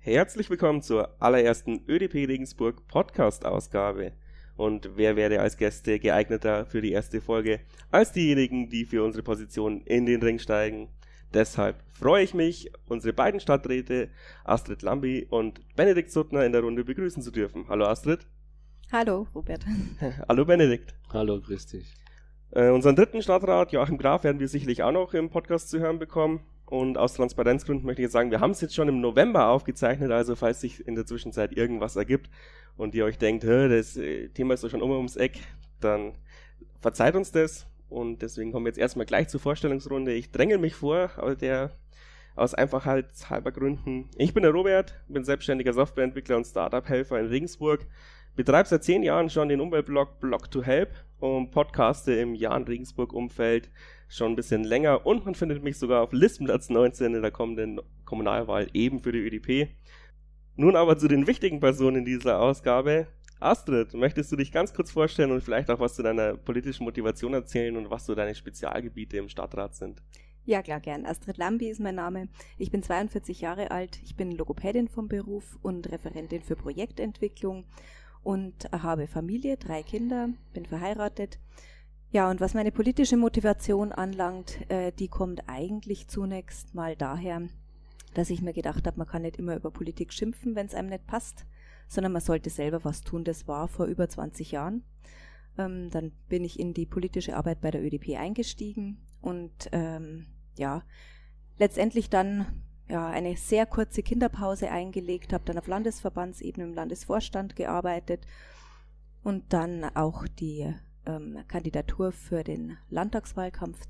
Herzlich willkommen zur allerersten ÖDP Regensburg Podcast-Ausgabe. Und wer wäre als Gäste geeigneter für die erste Folge als diejenigen, die für unsere Position in den Ring steigen? Deshalb freue ich mich, unsere beiden Stadträte Astrid Lambi und Benedikt Suttner in der Runde begrüßen zu dürfen. Hallo Astrid. Hallo Robert. Hallo Benedikt. Hallo, grüß dich. Unseren dritten Stadtrat, Joachim Graf, werden wir sicherlich auch noch im Podcast zu hören bekommen. Und aus Transparenzgründen möchte ich jetzt sagen, wir haben es jetzt schon im November aufgezeichnet, also falls sich in der Zwischenzeit irgendwas ergibt und ihr euch denkt, das Thema ist doch schon ums Eck, dann verzeiht uns das. Und deswegen kommen wir jetzt erstmal gleich zur Vorstellungsrunde. Ich dränge mich vor, aus einfachheitshalber Gründen. Ich bin der Robert, bin selbstständiger Softwareentwickler und Startup-Helfer in Regensburg, betreibe seit 10 Jahren schon den Umweltblog Blog2Help und podcaste im Jahn-Regensburg-Umfeld schon ein bisschen länger und man findet mich sogar auf Listenplatz 19 in der kommenden Kommunalwahl eben für die ÖDP. Nun aber zu den wichtigen Personen in dieser Ausgabe. Astrid, möchtest du dich ganz kurz vorstellen und vielleicht auch was zu deiner politischen Motivation erzählen und was so deine Spezialgebiete im Stadtrat sind? Ja, klar, gern. Astrid Lambi ist mein Name. Ich bin 42 Jahre alt. Ich bin Logopädin vom Beruf und Referentin für Projektentwicklung und habe Familie, 3 Kinder, bin verheiratet. Ja, und was meine politische Motivation anlangt, die kommt eigentlich zunächst mal daher, dass ich mir gedacht habe, man kann nicht immer über Politik schimpfen, wenn es einem nicht passt, sondern man sollte selber was tun. Das war vor über 20 Jahren. Dann bin ich in die politische Arbeit bei der ÖDP eingestiegen und letztendlich dann eine sehr kurze Kinderpause eingelegt, habe dann auf Landesverbandsebene im Landesvorstand gearbeitet und dann auch die Kandidatur für den Landtagswahlkampf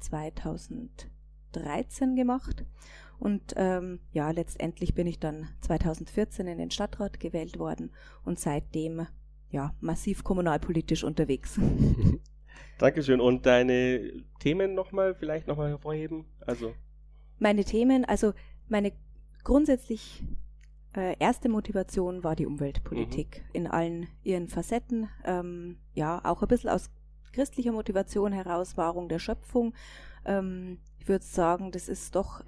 2013 gemacht und letztendlich bin ich dann 2014 in den Stadtrat gewählt worden und seitdem massiv kommunalpolitisch unterwegs. Dankeschön. Und deine Themen vielleicht nochmal hervorheben? Meine Themen, meine grundsätzlich erste Motivation war die Umweltpolitik in allen ihren Facetten. Auch ein bisschen aus christlicher Motivation heraus, Wahrung der Schöpfung. Ich würde sagen, das ist doch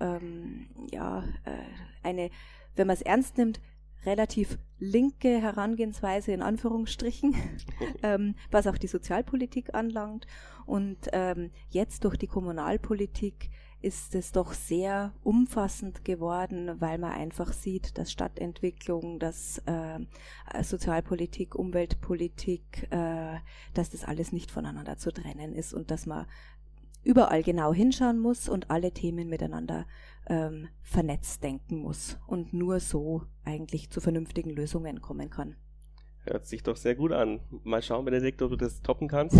eine, wenn man es ernst nimmt, relativ linke Herangehensweise in Anführungsstrichen, was auch die Sozialpolitik anlangt. Und jetzt durch die Kommunalpolitik ist es doch sehr umfassend geworden, weil man einfach sieht, dass Stadtentwicklung, dass Sozialpolitik, Umweltpolitik, dass das alles nicht voneinander zu trennen ist und dass man überall genau hinschauen muss und alle Themen miteinander vernetzt denken muss und nur so eigentlich zu vernünftigen Lösungen kommen kann. Hört sich doch sehr gut an. Mal schauen, Benedikt, ob du das toppen kannst.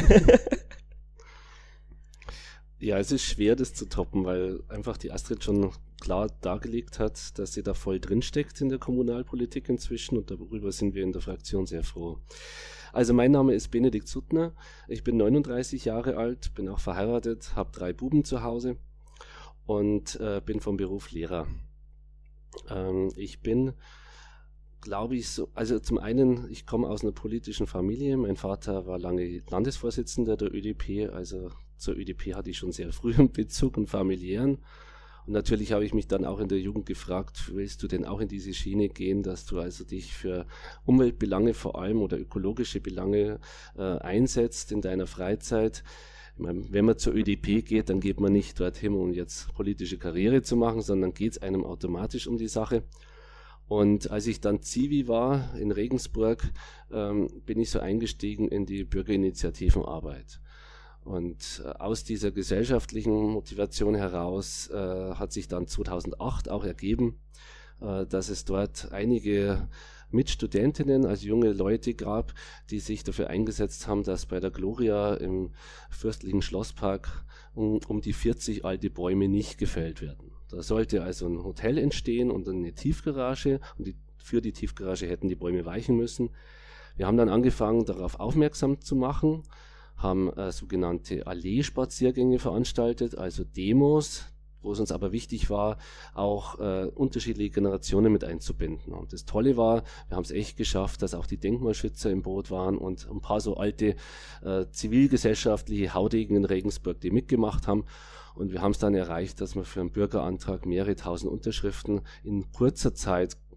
Ja, es ist schwer, das zu toppen, weil einfach die Astrid schon klar dargelegt hat, dass sie da voll drinsteckt in der Kommunalpolitik inzwischen und darüber sind wir in der Fraktion sehr froh. Also mein Name ist Benedikt Suttner, ich bin 39 Jahre alt, bin auch verheiratet, habe 3 Buben zu Hause und bin vom Beruf Lehrer. Ich bin, glaube ich, zum einen, ich komme aus einer politischen Familie, mein Vater war lange Landesvorsitzender der ÖDP, also zur ÖDP hatte ich schon sehr früh einen Bezug, einen familiären. Und natürlich habe ich mich dann auch in der Jugend gefragt, willst du denn auch in diese Schiene gehen, dass du also dich für Umweltbelange vor allem oder ökologische Belange einsetzt in deiner Freizeit? Ich meine, wenn man zur ÖDP geht, dann geht man nicht dorthin, um jetzt politische Karriere zu machen, sondern geht es einem automatisch um die Sache. Und als ich dann Zivi war in Regensburg, bin ich so eingestiegen in die Bürgerinitiativenarbeit. Und aus dieser gesellschaftlichen Motivation heraus hat sich dann 2008 auch ergeben, dass es dort einige Mitstudentinnen, also junge Leute gab, die sich dafür eingesetzt haben, dass bei der Gloria im fürstlichen Schlosspark um die 40 alte Bäume nicht gefällt werden. Da sollte also ein Hotel entstehen und eine Tiefgarage und für die Tiefgarage hätten die Bäume weichen müssen. Wir haben dann angefangen, darauf aufmerksam zu machen, haben sogenannte Allee-Spaziergänge veranstaltet, also Demos, wo es uns aber wichtig war, auch unterschiedliche Generationen mit einzubinden. Und das Tolle war, wir haben es echt geschafft, dass auch die Denkmalschützer im Boot waren und ein paar so alte zivilgesellschaftliche Haudegen in Regensburg, die mitgemacht haben. Und wir haben es dann erreicht, dass wir für einen Bürgerantrag mehrere tausend Unterschriften in kurzer Zeit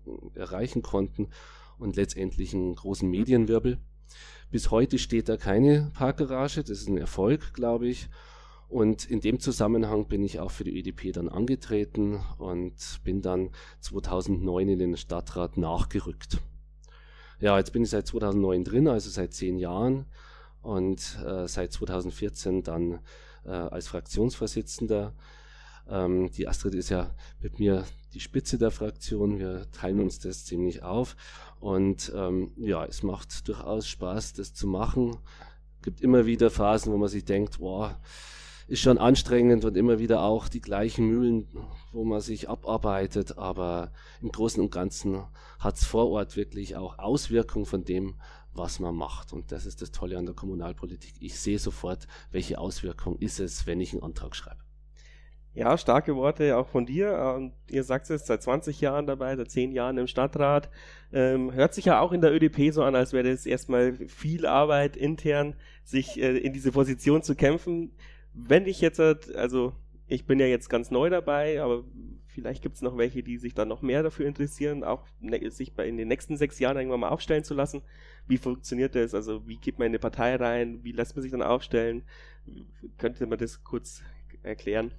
erreichen konnten und letztendlich einen großen Medienwirbel. Bis heute steht da keine Parkgarage, das ist ein Erfolg, glaube ich. Und in dem Zusammenhang bin ich auch für die ÖDP dann angetreten und bin dann 2009 in den Stadtrat nachgerückt. Ja, jetzt bin ich seit 2009 drin, also seit 10 Jahren und seit 2014 dann als Fraktionsvorsitzender. Die Astrid ist ja mit mir die Spitze der Fraktion, wir teilen uns das ziemlich auf und ja, es macht durchaus Spaß, das zu machen. Es gibt immer wieder Phasen, wo man sich denkt, wow, ist schon anstrengend und immer wieder auch die gleichen Mühlen, wo man sich abarbeitet, aber im Großen und Ganzen hat es vor Ort wirklich auch Auswirkungen von dem, was man macht. Und das ist das Tolle an der Kommunalpolitik. Ich sehe sofort, welche Auswirkung ist es, wenn ich einen Antrag schreibe. Ja, starke Worte auch von dir. Und ihr sagt es, seit 20 Jahren dabei, seit 10 Jahren im Stadtrat. Hört sich ja auch in der ÖDP so an, als wäre das erstmal viel Arbeit intern, sich in diese Position zu kämpfen. Wenn ich jetzt, also ich bin ja jetzt ganz neu dabei, aber vielleicht gibt es noch welche, die sich dann noch mehr dafür interessieren, auch sich in den nächsten 6 Jahren irgendwann mal aufstellen zu lassen. Wie funktioniert das? Also wie geht man in eine Partei rein? Wie lässt man sich dann aufstellen? Könnte man das kurz erklären?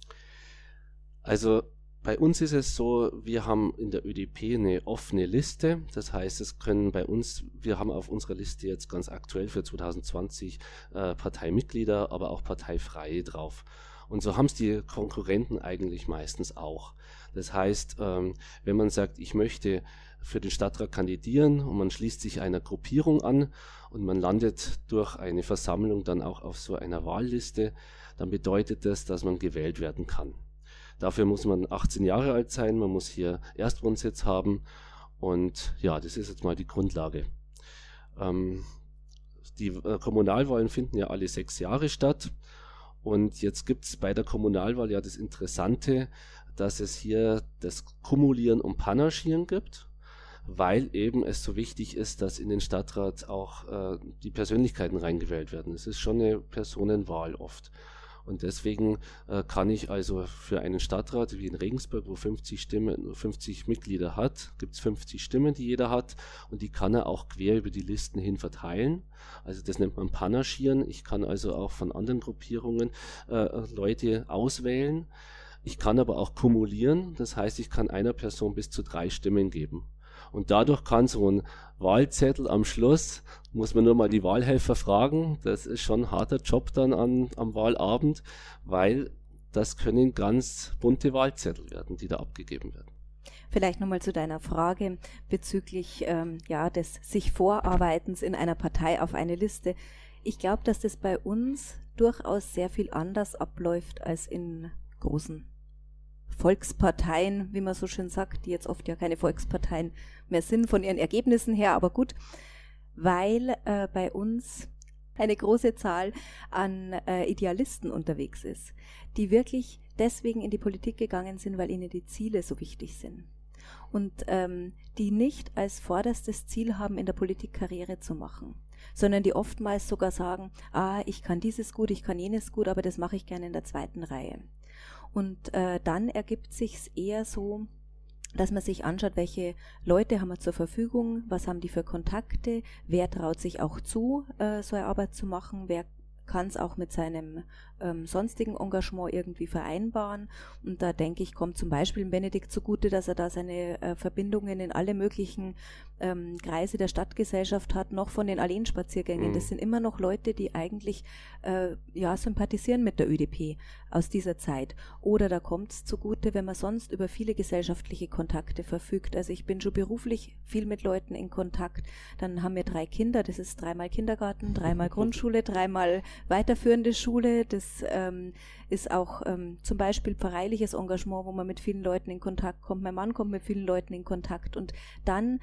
Also bei uns ist es so, wir haben in der ÖDP eine offene Liste. Das heißt, es können bei uns, wir haben auf unserer Liste jetzt ganz aktuell für 2020 Parteimitglieder, aber auch Parteifreie drauf. Und so haben es die Konkurrenten eigentlich meistens auch. Das heißt, wenn man sagt, ich möchte für den Stadtrat kandidieren und man schließt sich einer Gruppierung an und man landet durch eine Versammlung dann auch auf so einer Wahlliste, dann bedeutet das, dass man gewählt werden kann. Dafür muss man 18 Jahre alt sein, man muss hier Erstwohnsitz haben und ja, das ist jetzt mal die Grundlage. Die Kommunalwahlen finden ja alle 6 Jahre statt und jetzt gibt es bei der Kommunalwahl ja das Interessante, dass es hier das Kumulieren und Panaschieren gibt, weil eben es so wichtig ist, dass in den Stadtrat auch die Persönlichkeiten reingewählt werden. Es ist schon eine Personenwahl oft. Und deswegen kann ich also für einen Stadtrat wie in Regensburg, wo 50 Mitglieder hat, gibt es 50 Stimmen, die jeder hat und die kann er auch quer über die Listen hin verteilen. Also das nennt man Panaschieren. Ich kann also auch von anderen Gruppierungen Leute auswählen. Ich kann aber auch kumulieren, das heißt, ich kann einer Person bis zu 3 Stimmen geben. Und dadurch kann so ein Wahlzettel am Schluss, muss man nur mal die Wahlhelfer fragen, das ist schon ein harter Job dann am Wahlabend, weil das können ganz bunte Wahlzettel werden, die da abgegeben werden. Vielleicht nochmal zu deiner Frage bezüglich des sich Vorarbeitens in einer Partei auf eine Liste. Ich glaube, dass das bei uns durchaus sehr viel anders abläuft als in großen Volksparteien, wie man so schön sagt, die jetzt oft ja keine Volksparteien mehr sind von ihren Ergebnissen her, aber gut, weil bei uns eine große Zahl an Idealisten unterwegs ist, die wirklich deswegen in die Politik gegangen sind, weil ihnen die Ziele so wichtig sind und die nicht als vorderstes Ziel haben, in der Politik Karriere zu machen, sondern die oftmals sogar sagen, ich kann dieses gut, ich kann jenes gut, aber das mache ich gerne in der 2. Reihe. Und dann ergibt sich's eher so, dass man sich anschaut, welche Leute haben wir zur Verfügung, was haben die für Kontakte, wer traut sich auch zu, so eine Arbeit zu machen, wer kann es auch mit seinem sonstigen Engagement irgendwie vereinbaren. Und da denke ich, kommt zum Beispiel Benedikt zugute, dass er da seine Verbindungen in alle möglichen Kreise der Stadtgesellschaft hat, noch von den Alleenspaziergängen. Das sind immer noch Leute, die eigentlich sympathisieren mit der ÖDP aus dieser Zeit. Oder da kommt es zugute, wenn man sonst über viele gesellschaftliche Kontakte verfügt. Also ich bin schon beruflich viel mit Leuten in Kontakt. Dann haben wir 3 Kinder, das ist 3-mal Kindergarten, 3-mal Grundschule, 3-mal weiterführende Schule. Das ist auch zum Beispiel pfarreiliches Engagement, wo man mit vielen Leuten in Kontakt kommt. Mein Mann kommt mit vielen Leuten in Kontakt und dann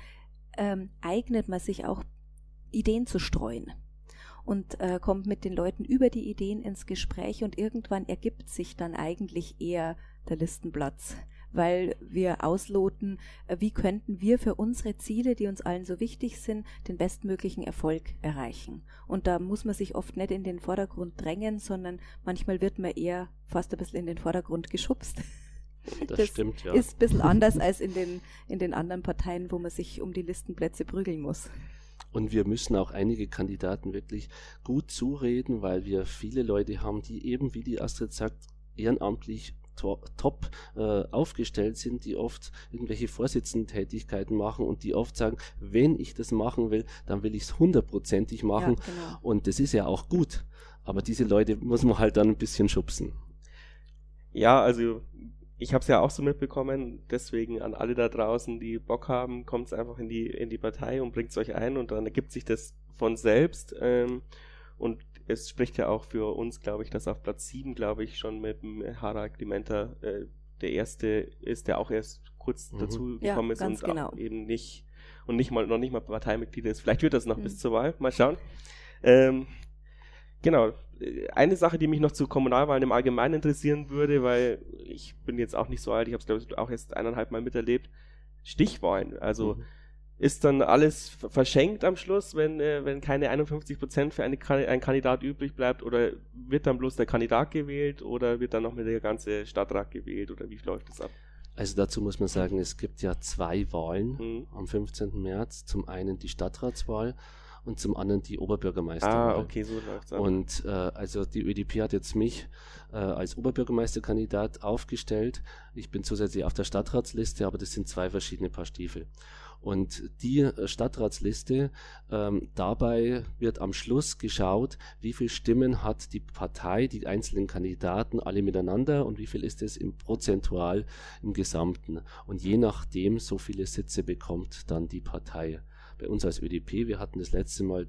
eignet man sich auch, Ideen zu streuen und kommt mit den Leuten über die Ideen ins Gespräch und irgendwann ergibt sich dann eigentlich eher der Listenplatz, weil wir ausloten, wie könnten wir für unsere Ziele, die uns allen so wichtig sind, den bestmöglichen Erfolg erreichen. Und da muss man sich oft nicht in den Vordergrund drängen, sondern manchmal wird man eher fast ein bisschen in den Vordergrund geschubst. Das stimmt, ja. Ist ein bisschen anders als in den anderen Parteien, wo man sich um die Listenplätze prügeln muss. Und wir müssen auch einige Kandidaten wirklich gut zureden, weil wir viele Leute haben, die eben, wie die Astrid sagt, ehrenamtlich top aufgestellt sind, die oft irgendwelche Vorsitzendentätigkeiten machen und die oft sagen, wenn ich das machen will, dann will ich es 100%ig machen. Ja, genau. Und das ist ja auch gut. Aber diese Leute muss man halt dann ein bisschen schubsen. Ja, also ich habe es ja auch so mitbekommen, deswegen an alle da draußen, die Bock haben, kommt es einfach in die Partei und bringt es euch ein und dann ergibt sich das von selbst. Und es spricht ja auch für uns, glaube ich, dass auf Platz 7, glaube ich, schon mit dem Harald Klimenta der Erste ist, der auch erst kurz dazu gekommen ist und genau. eben noch nicht mal Parteimitglied ist. Vielleicht wird das noch bis zur Wahl, mal schauen. Genau. Eine Sache, die mich noch zu Kommunalwahlen im Allgemeinen interessieren würde, weil ich bin jetzt auch nicht so alt, ich habe es, glaube ich, auch erst 1,5 Mal miterlebt, Stichwahlen. Also ist dann alles verschenkt am Schluss, wenn keine 51% für einen Kandidat übrig bleibt, oder wird dann bloß der Kandidat gewählt oder wird dann noch mit der ganze Stadtrat gewählt oder wie läuft das ab? Also dazu muss man sagen, es gibt ja 2 Wahlen am 15. März. Zum einen die Stadtratswahl und zum anderen die Oberbürgermeisterwahl. Okay, so läuft's ab. Und also die ÖDP hat jetzt mich als Oberbürgermeisterkandidat aufgestellt. Ich bin zusätzlich auf der Stadtratsliste, aber das sind 2 verschiedene Paar Stiefel. Und die Stadtratsliste, dabei wird am Schluss geschaut, wie viel Stimmen hat die Partei, die einzelnen Kandidaten alle miteinander und wie viel ist es prozentual im Gesamten. Und je nachdem, so viele Sitze bekommt dann die Partei. Bei uns als ÖDP, wir hatten das letzte Mal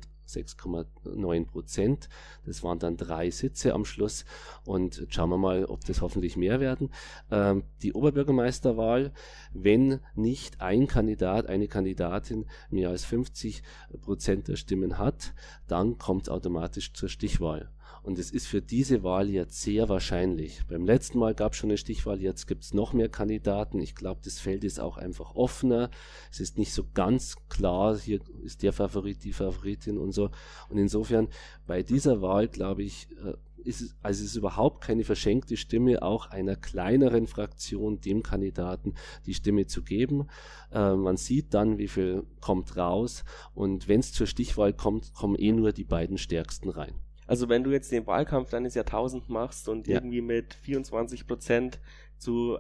6,9%. Das waren dann 3 Sitze am Schluss. Und jetzt schauen wir mal, ob das hoffentlich mehr werden. Die Oberbürgermeisterwahl, wenn nicht ein Kandidat, eine Kandidatin mehr als 50% der Stimmen hat, dann kommt es automatisch zur Stichwahl. Und es ist für diese Wahl jetzt sehr wahrscheinlich. Beim letzten Mal gab es schon eine Stichwahl, jetzt gibt es noch mehr Kandidaten. Ich glaube, das Feld ist auch einfach offener. Es ist nicht so ganz klar, hier ist der Favorit, die Favoritin und so. Und insofern, bei dieser Wahl, glaube ich, ist es überhaupt keine verschenkte Stimme, auch einer kleineren Fraktion dem Kandidaten die Stimme zu geben. Man sieht dann, wie viel kommt raus. Und wenn es zur Stichwahl kommt, kommen nur die beiden Stärksten rein. Also wenn du jetzt den Wahlkampf deines Jahrtausends machst und irgendwie mit 24% zu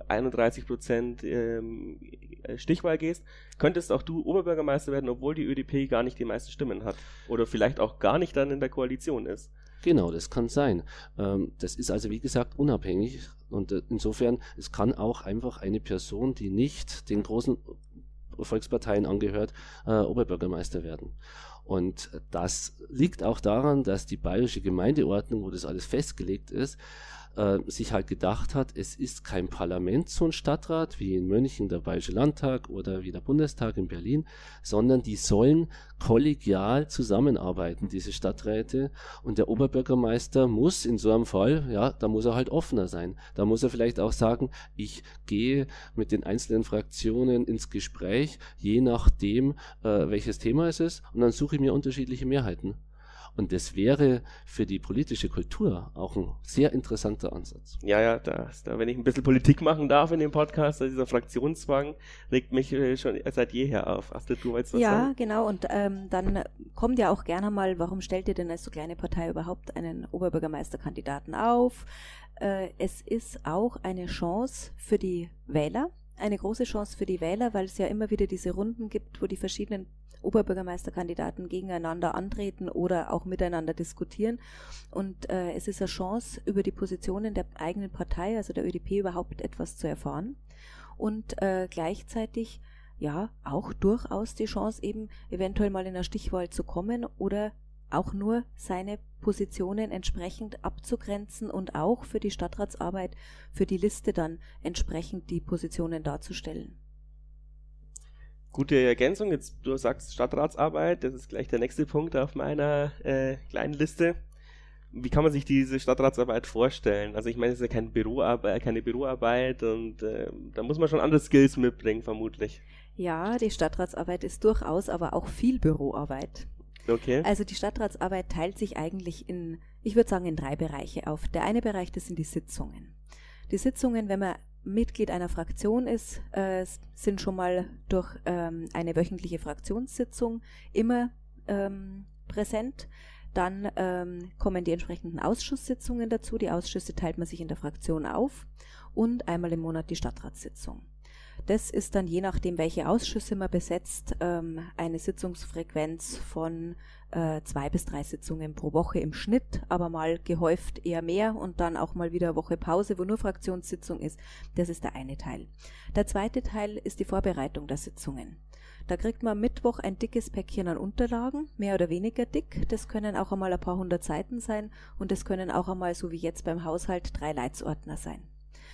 31% Stichwahl gehst, könntest auch du Oberbürgermeister werden, obwohl die ÖDP gar nicht die meisten Stimmen hat. Oder vielleicht auch gar nicht dann in der Koalition ist. Genau, das kann sein. Das ist also, wie gesagt, unabhängig. Und insofern, es kann auch einfach eine Person, die nicht den großen Volksparteien angehört, Oberbürgermeister werden. Und das liegt auch daran, dass die bayerische Gemeindeordnung, wo das alles festgelegt ist, sich halt gedacht hat, es ist kein Parlament, so ein Stadtrat wie in München der Bayerische Landtag oder wie der Bundestag in Berlin, sondern die sollen kollegial zusammenarbeiten, diese Stadträte, und der Oberbürgermeister muss in so einem Fall, ja, da muss er halt offener sein. Da muss er vielleicht auch sagen, ich gehe mit den einzelnen Fraktionen ins Gespräch, je nachdem, welches Thema es ist, und dann suche ich mir unterschiedliche Mehrheiten. Und das wäre für die politische Kultur auch ein sehr interessanter Ansatz. Ja, da, wenn ich ein bisschen Politik machen darf in dem Podcast, also dieser Fraktionszwang regt mich schon seit jeher auf. Astrid, du wolltest was sagen? Ja, genau. Und dann kommt ja auch gerne mal, warum stellt ihr denn als so kleine Partei überhaupt einen Oberbürgermeisterkandidaten auf? Es ist auch eine Chance für die Wähler, eine große Chance für die Wähler, weil es ja immer wieder diese Runden gibt, wo die verschiedenen Oberbürgermeisterkandidaten gegeneinander antreten oder auch miteinander diskutieren. Und es ist eine Chance, über die Positionen der eigenen Partei, also der ÖDP, überhaupt etwas zu erfahren. Und gleichzeitig ja auch durchaus die Chance, eben eventuell mal in eine Stichwahl zu kommen oder auch nur seine Positionen entsprechend abzugrenzen und auch für die Stadtratsarbeit, für die Liste dann entsprechend die Positionen darzustellen. Gute Ergänzung, jetzt du sagst Stadtratsarbeit, das ist gleich der nächste Punkt auf meiner kleinen Liste. Wie kann man sich diese Stadtratsarbeit vorstellen? Also ich meine, es ist ja keine Büroarbeit und da muss man schon andere Skills mitbringen, vermutlich. Ja, die Stadtratsarbeit ist durchaus aber auch viel Büroarbeit. Okay. Also die Stadtratsarbeit teilt sich eigentlich in 3 Bereiche auf. Der eine Bereich, das sind die Sitzungen. Die Sitzungen, wenn man Mitglied einer Fraktion ist, sind schon mal durch eine wöchentliche Fraktionssitzung immer präsent. Dann kommen die entsprechenden Ausschusssitzungen dazu. Die Ausschüsse teilt man sich in der Fraktion auf und einmal im Monat die Stadtratssitzung. Das ist dann je nachdem, welche Ausschüsse man besetzt, eine Sitzungsfrequenz von 2 bis 3 Sitzungen pro Woche im Schnitt, aber mal gehäuft eher mehr und dann auch mal wieder eine Woche Pause, wo nur Fraktionssitzung ist. Das ist der eine Teil. Der zweite Teil ist die Vorbereitung der Sitzungen. Da kriegt man am Mittwoch ein dickes Päckchen an Unterlagen, mehr oder weniger dick. Das können auch einmal ein paar 100 Seiten sein und das können auch einmal, so wie jetzt beim Haushalt, 3 Leitsordner sein.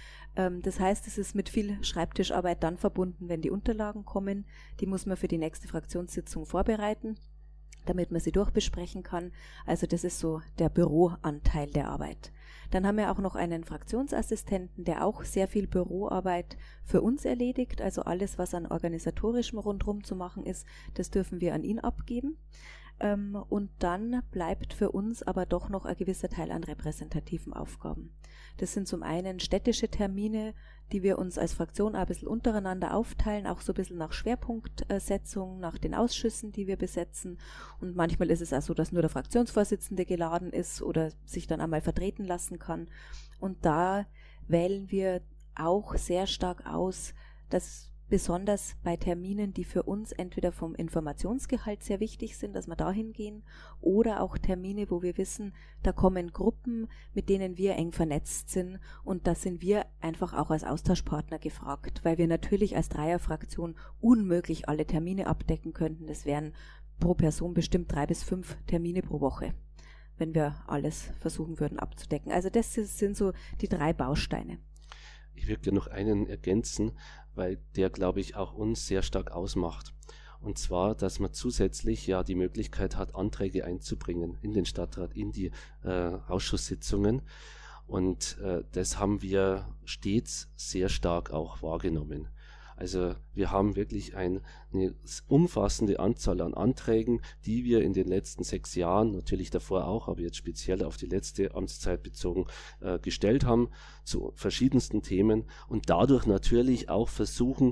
Das heißt, es ist mit viel Schreibtischarbeit dann verbunden, wenn die Unterlagen kommen. Die muss man für die nächste Fraktionssitzung vorbereiten, damit man sie durchbesprechen kann. Also das ist so der Büroanteil der Arbeit. Dann haben wir auch noch einen Fraktionsassistenten, der auch sehr viel Büroarbeit für uns erledigt. Also alles, was an organisatorischem rundherum zu machen ist, das dürfen wir an ihn abgeben. Und dann bleibt für uns aber doch noch ein gewisser Teil an repräsentativen Aufgaben. Das sind zum einen städtische Termine, die wir uns als Fraktion auch ein bisschen untereinander aufteilen, auch so ein bisschen nach Schwerpunktsetzung, nach den Ausschüssen, die wir besetzen. Und manchmal ist es auch so, dass nur der Fraktionsvorsitzende geladen ist oder sich dann einmal vertreten lassen kann. Und da wählen wir auch sehr stark aus, dass besonders bei Terminen, die für uns entweder vom Informationsgehalt sehr wichtig sind, dass wir da hingehen, oder auch Termine, wo wir wissen, da kommen Gruppen, mit denen wir eng vernetzt sind, und da sind wir einfach auch als Austauschpartner gefragt, weil wir natürlich als Dreierfraktion unmöglich alle Termine abdecken könnten. Das wären pro Person bestimmt 3 bis 5 Termine pro Woche, wenn wir alles versuchen würden abzudecken. Also das sind so die 3 Bausteine. Ich würde gerne noch einen ergänzen, weil der, glaube ich, auch uns sehr stark ausmacht. Und zwar, dass man zusätzlich ja die Möglichkeit hat, Anträge einzubringen in den Stadtrat, in die Ausschusssitzungen. Und das haben wir stets sehr stark auch wahrgenommen. Also wir haben wirklich eine umfassende Anzahl an Anträgen, die wir in den letzten 6 Jahren, natürlich davor auch, aber jetzt speziell auf die letzte Amtszeit bezogen, gestellt haben zu verschiedensten Themen und dadurch natürlich auch versuchen,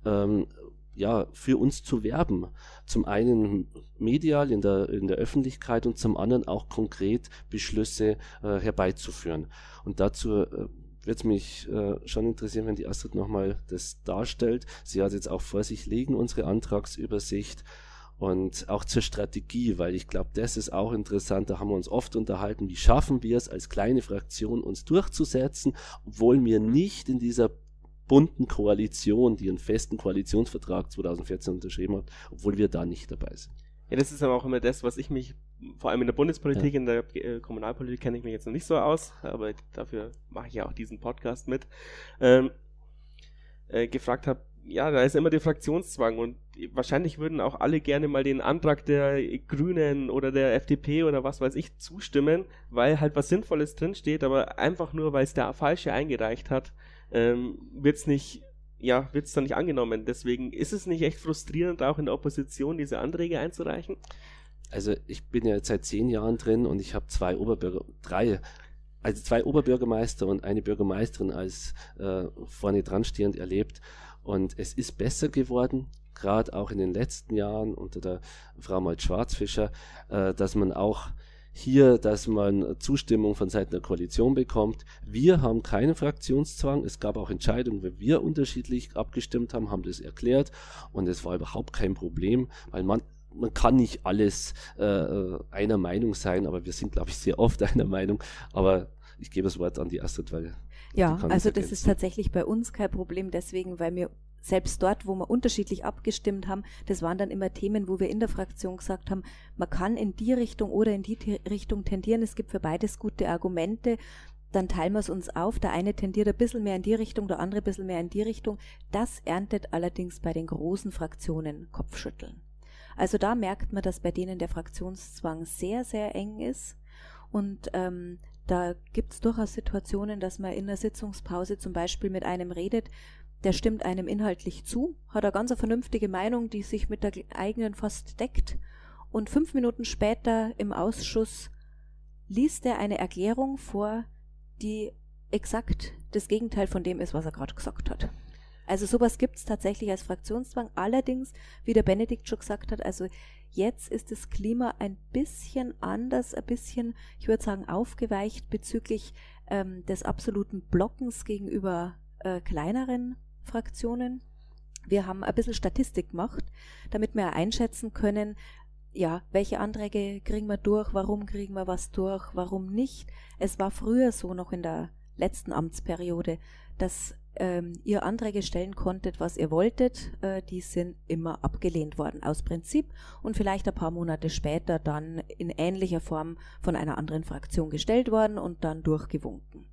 für uns zu werben. Zum einen medial in der Öffentlichkeit und zum anderen auch konkret Beschlüsse herbeizuführen. Und dazu würde es mich schon interessieren, wenn die Astrid nochmal das darstellt. Sie hat jetzt auch vor sich liegen, unsere Antragsübersicht, und auch zur Strategie, weil ich glaube, das ist auch interessant. Da haben wir uns oft unterhalten, wie schaffen wir es als kleine Fraktion, uns durchzusetzen, obwohl wir nicht in dieser bunten Koalition, die einen festen Koalitionsvertrag 2014 unterschrieben hat, obwohl wir da nicht dabei sind. Ja, das ist aber auch immer das, was ich mich, vor allem in der Bundespolitik, in der Kommunalpolitik kenne ich mich jetzt noch nicht so aus, aber dafür mache ich ja auch diesen Podcast mit, gefragt habe, ja, da ist immer der Fraktionszwang und wahrscheinlich würden auch alle gerne mal den Antrag der Grünen oder der FDP oder was weiß ich zustimmen, weil halt was Sinnvolles drinsteht, aber einfach nur, weil es der Falsche eingereicht hat, wird es dann nicht angenommen. Deswegen ist es nicht echt frustrierend, auch in der Opposition diese Anträge einzureichen? Also ich bin ja jetzt seit 10 Jahren drin und ich habe 2 Oberbürgermeister und eine Bürgermeisterin als vorne dran stehend erlebt. Und es ist besser geworden, gerade auch in den letzten Jahren unter der Frau Molt-Schwarzfischer, dass man Zustimmung von Seiten der Koalition bekommt. Wir haben keinen Fraktionszwang. Es gab auch Entscheidungen, wenn wir unterschiedlich abgestimmt haben das erklärt. Und es war überhaupt kein Problem, weil man kann nicht alles einer Meinung sein, aber wir sind, glaube ich, sehr oft einer Meinung. Aber ich gebe das Wort an die Astrid, weil ja, also das ist tatsächlich bei uns kein Problem, deswegen, weil wir selbst dort, wo wir unterschiedlich abgestimmt haben, das waren dann immer Themen, wo wir in der Fraktion gesagt haben, man kann in die Richtung oder in die Richtung tendieren, es gibt für beides gute Argumente, dann teilen wir es uns auf, der eine tendiert ein bisschen mehr in die Richtung, der andere ein bisschen mehr in die Richtung. Das erntet allerdings bei den großen Fraktionen Kopfschütteln. Also da merkt man, dass bei denen der Fraktionszwang sehr, sehr eng ist und da gibt es durchaus Situationen, dass man in einer Sitzungspause zum Beispiel mit einem redet, der stimmt einem inhaltlich zu, hat eine ganz vernünftige Meinung, die sich mit der eigenen fast deckt, und 5 Minuten später im Ausschuss liest er eine Erklärung vor, die exakt das Gegenteil von dem ist, was er gerade gesagt hat. Also sowas gibt es tatsächlich als Fraktionszwang. Allerdings, wie der Benedikt schon gesagt hat, also jetzt ist das Klima ein bisschen anders, ein bisschen, ich würde sagen, aufgeweicht bezüglich des absoluten Blockens gegenüber kleineren Fraktionen. Wir haben ein bisschen Statistik gemacht, damit wir einschätzen können, ja, welche Anträge kriegen wir durch, warum kriegen wir was durch, warum nicht. Es war früher so, noch in der letzten Amtsperiode, dass ihr Anträge stellen konntet, was ihr wolltet, die sind immer abgelehnt worden aus Prinzip und vielleicht ein paar Monate später dann in ähnlicher Form von einer anderen Fraktion gestellt worden und dann durchgewunken.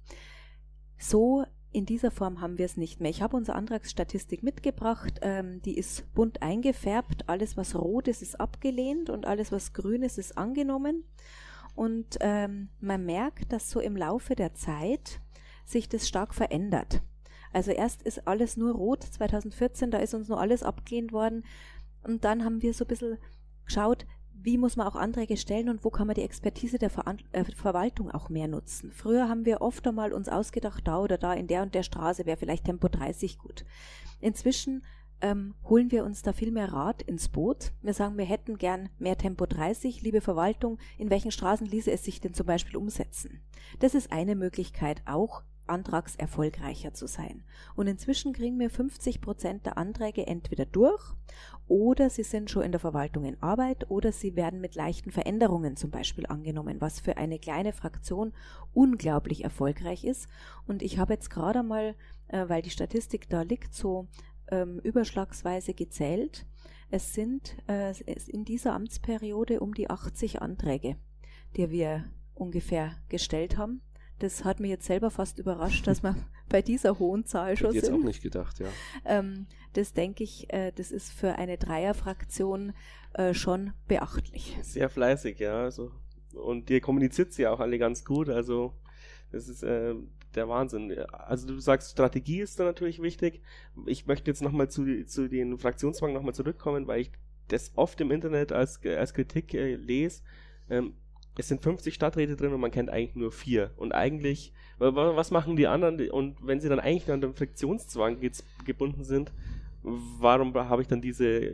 So in dieser Form haben wir es nicht mehr. Ich habe unsere Antragsstatistik mitgebracht, die ist bunt eingefärbt, alles was rot ist, ist abgelehnt und alles was grün ist, ist angenommen und man merkt, dass so im Laufe der Zeit sich das stark verändert. Also erst ist alles nur rot, 2014, da ist uns nur alles abgelehnt worden und dann haben wir so ein bisschen geschaut, wie muss man auch Anträge stellen und wo kann man die Expertise der Verwaltung auch mehr nutzen. Früher haben wir oft einmal uns ausgedacht, da oder da in der und der Straße wäre vielleicht Tempo 30 gut. Inzwischen holen wir uns da viel mehr Rat ins Boot. Wir sagen, wir hätten gern mehr Tempo 30. Liebe Verwaltung, in welchen Straßen ließe es sich denn zum Beispiel umsetzen? Das ist eine Möglichkeit, auch antragserfolgreicher zu sein. Und inzwischen kriegen wir 50% der Anträge entweder durch oder sie sind schon in der Verwaltung in Arbeit oder sie werden mit leichten Veränderungen zum Beispiel angenommen, was für eine kleine Fraktion unglaublich erfolgreich ist. Und ich habe jetzt gerade mal, weil die Statistik da liegt, so überschlagsweise gezählt. Es sind in dieser Amtsperiode um die 80 Anträge, die wir ungefähr gestellt haben. Das hat mich jetzt selber fast überrascht, dass wir bei dieser hohen Zahl schon sind. Ich hätte jetzt auch nicht gedacht, ja. Das denke ich, das ist für eine Dreierfraktion schon beachtlich. Sehr fleißig, ja. Also, und ihr kommuniziert sie auch alle ganz gut. Also das ist der Wahnsinn. Also du sagst, Strategie ist da natürlich wichtig. Ich möchte jetzt nochmal zu den Fraktionszwang nochmal zurückkommen, weil ich das oft im Internet als Kritik lese. Es sind 50 Stadträte drin und man kennt eigentlich nur 4. Und eigentlich, was machen die anderen? Und wenn sie dann eigentlich an den Fraktionszwang gebunden sind, warum habe ich dann diese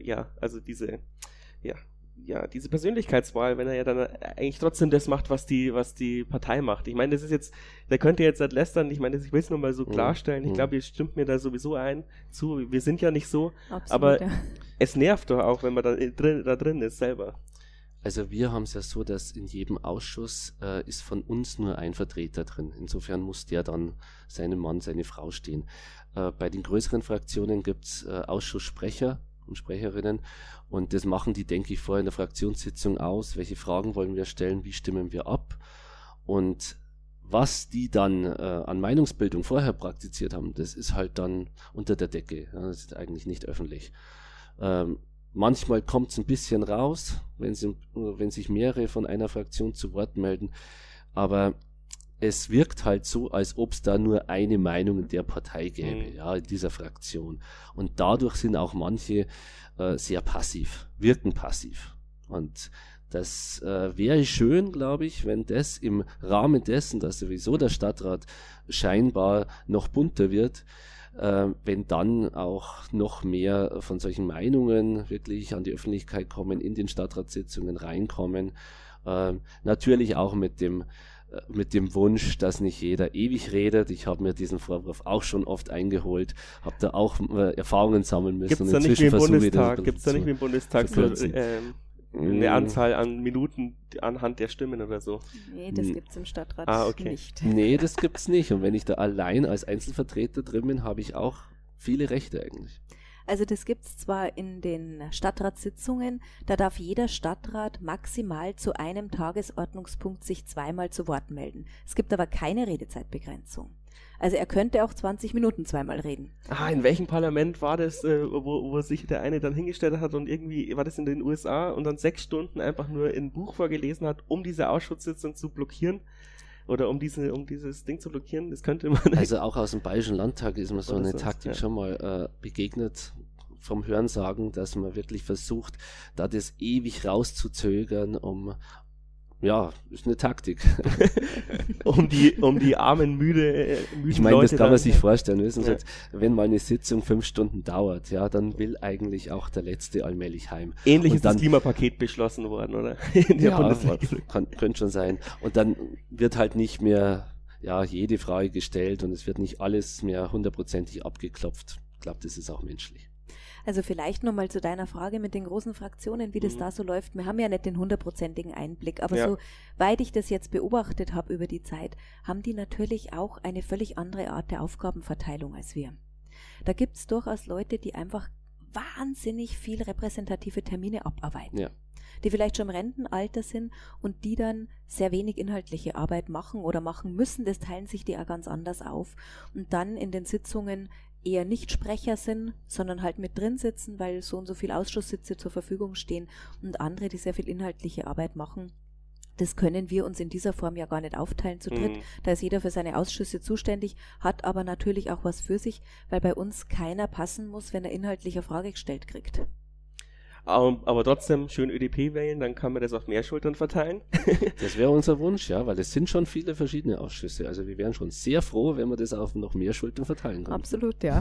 Persönlichkeitswahl, wenn er ja dann eigentlich trotzdem das macht, was die Partei macht? Ich meine, das ist jetzt, der könnte jetzt nicht lästern, ich meine, ich will es nur mal so klarstellen. Ich glaube, ihr stimmt mir da sowieso zu. Wir sind ja nicht so. Absolut, aber ja. Es nervt doch auch, wenn man da drin ist selber. Also wir haben es ja so, dass in jedem Ausschuss ist von uns nur ein Vertreter drin. Insofern muss der dann seinem Mann, seine Frau stehen. Bei den größeren Fraktionen gibt es Ausschusssprecher und Sprecherinnen und das machen die, denke ich, vorher in der Fraktionssitzung aus. Welche Fragen wollen wir stellen, wie stimmen wir ab? Und was die dann an Meinungsbildung vorher praktiziert haben, das ist halt dann unter der Decke. Ja, das ist eigentlich nicht öffentlich. Manchmal kommt es ein bisschen raus, wenn sich mehrere von einer Fraktion zu Wort melden, aber es wirkt halt so, als ob es da nur eine Meinung in der Partei gäbe, ja, in dieser Fraktion. Und dadurch sind auch manche sehr passiv, wirken passiv. Und das wäre schön, glaube ich, wenn das im Rahmen dessen, dass sowieso der Stadtrat scheinbar noch bunter wird, wenn dann auch noch mehr von solchen Meinungen wirklich an die Öffentlichkeit kommen, in den Stadtratssitzungen reinkommen. Natürlich auch mit dem Wunsch, dass nicht jeder ewig redet. Ich habe mir diesen Vorwurf auch schon oft eingeholt, habe da auch Erfahrungen sammeln müssen. Gibt es da nicht wie im Bundestag so eine Anzahl an Minuten anhand der Stimmen oder so? Nee, das gibt es im Stadtrat nicht. Nee, das gibt es nicht. Und wenn ich da allein als Einzelvertreter drin bin, habe ich auch viele Rechte eigentlich. Also das gibt es zwar in den Stadtratssitzungen, da darf jeder Stadtrat maximal zu einem Tagesordnungspunkt sich zweimal zu Wort melden. Es gibt aber keine Redezeitbegrenzung. Also er könnte auch 20 Minuten zweimal reden. In welchem Parlament war das, wo sich der eine dann hingestellt hat und irgendwie, war das in den USA und dann 6 Stunden einfach nur ein Buch vorgelesen hat, um diese Ausschusssitzung zu blockieren? Oder um dieses Ding zu blockieren, das könnte man nicht. Also auch aus dem Bayerischen Landtag ist mir so eine Taktik schon mal begegnet, vom Hörensagen, dass man wirklich versucht, da das ewig rauszuzögern, um Ja, ist eine Taktik. um die armen, müden Ich meine, Leute das kann man sich dann- vorstellen. Wissen Sie, Ja. wenn mal eine Sitzung 5 Stunden dauert, ja, dann will eigentlich auch der Letzte allmählich heim. Ähnlich Und ist das dann- Klimapaket beschlossen worden, oder? In der Ja, Bundesregierung. könnte schon sein. Und dann wird halt nicht mehr jede Frage gestellt und es wird nicht alles mehr 100%ig abgeklopft. Ich glaube, das ist auch menschlich. Also vielleicht nochmal zu deiner Frage mit den großen Fraktionen, wie das Mhm. da so läuft. Wir haben ja nicht den 100%igen Einblick, aber Ja. soweit ich das jetzt beobachtet habe über die Zeit, haben die natürlich auch eine völlig andere Art der Aufgabenverteilung als wir. Da gibt es durchaus Leute, die einfach wahnsinnig viel repräsentative Termine abarbeiten. Ja. Die vielleicht schon im Rentenalter sind und die dann sehr wenig inhaltliche Arbeit machen oder machen müssen. Das teilen sich die auch ganz anders auf. Und dann in den Sitzungen eher nicht Sprecher sind, sondern halt mit drin sitzen, weil so und so viele Ausschusssitze zur Verfügung stehen und andere, die sehr viel inhaltliche Arbeit machen. Das können wir uns in dieser Form ja gar nicht aufteilen zu dritt. Mhm. Da ist jeder für seine Ausschüsse zuständig, hat aber natürlich auch was für sich, weil bei uns keiner passen muss, wenn er inhaltliche Frage gestellt kriegt. Aber trotzdem schön ÖDP wählen, dann kann man das auf mehr Schultern verteilen. Das wäre unser Wunsch, ja, weil es sind schon viele verschiedene Ausschüsse. Also wir wären schon sehr froh, wenn wir das auf noch mehr Schultern verteilen können. Absolut, ja.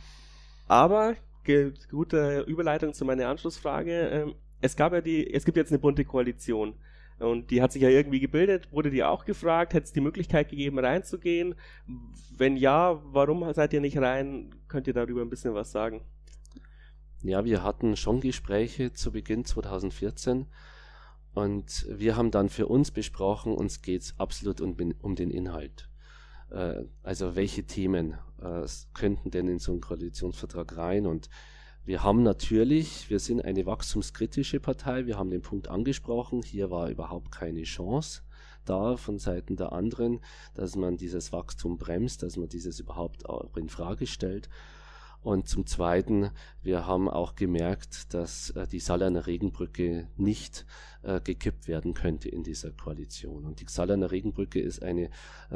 Aber gute Überleitung zu meiner Anschlussfrage. Es gibt jetzt eine bunte Koalition und die hat sich ja irgendwie gebildet. Wurde dir auch gefragt, hätte es die Möglichkeit gegeben, reinzugehen? Wenn ja, warum seid ihr nicht rein? Könnt ihr darüber ein bisschen was sagen? Ja, wir hatten schon Gespräche zu Beginn 2014 und wir haben dann für uns besprochen, uns geht es absolut um den Inhalt. Also welche Themen könnten denn in so einen Koalitionsvertrag rein? Und wir sind eine wachstumskritische Partei, wir haben den Punkt angesprochen, hier war überhaupt keine Chance da von Seiten der anderen, dass man dieses Wachstum bremst, dass man dieses überhaupt auch in Frage stellt. Und zum Zweiten, wir haben auch gemerkt, dass die Salerner Regenbrücke nicht gekippt werden könnte in dieser Koalition. Und die Salerner Regenbrücke ist eine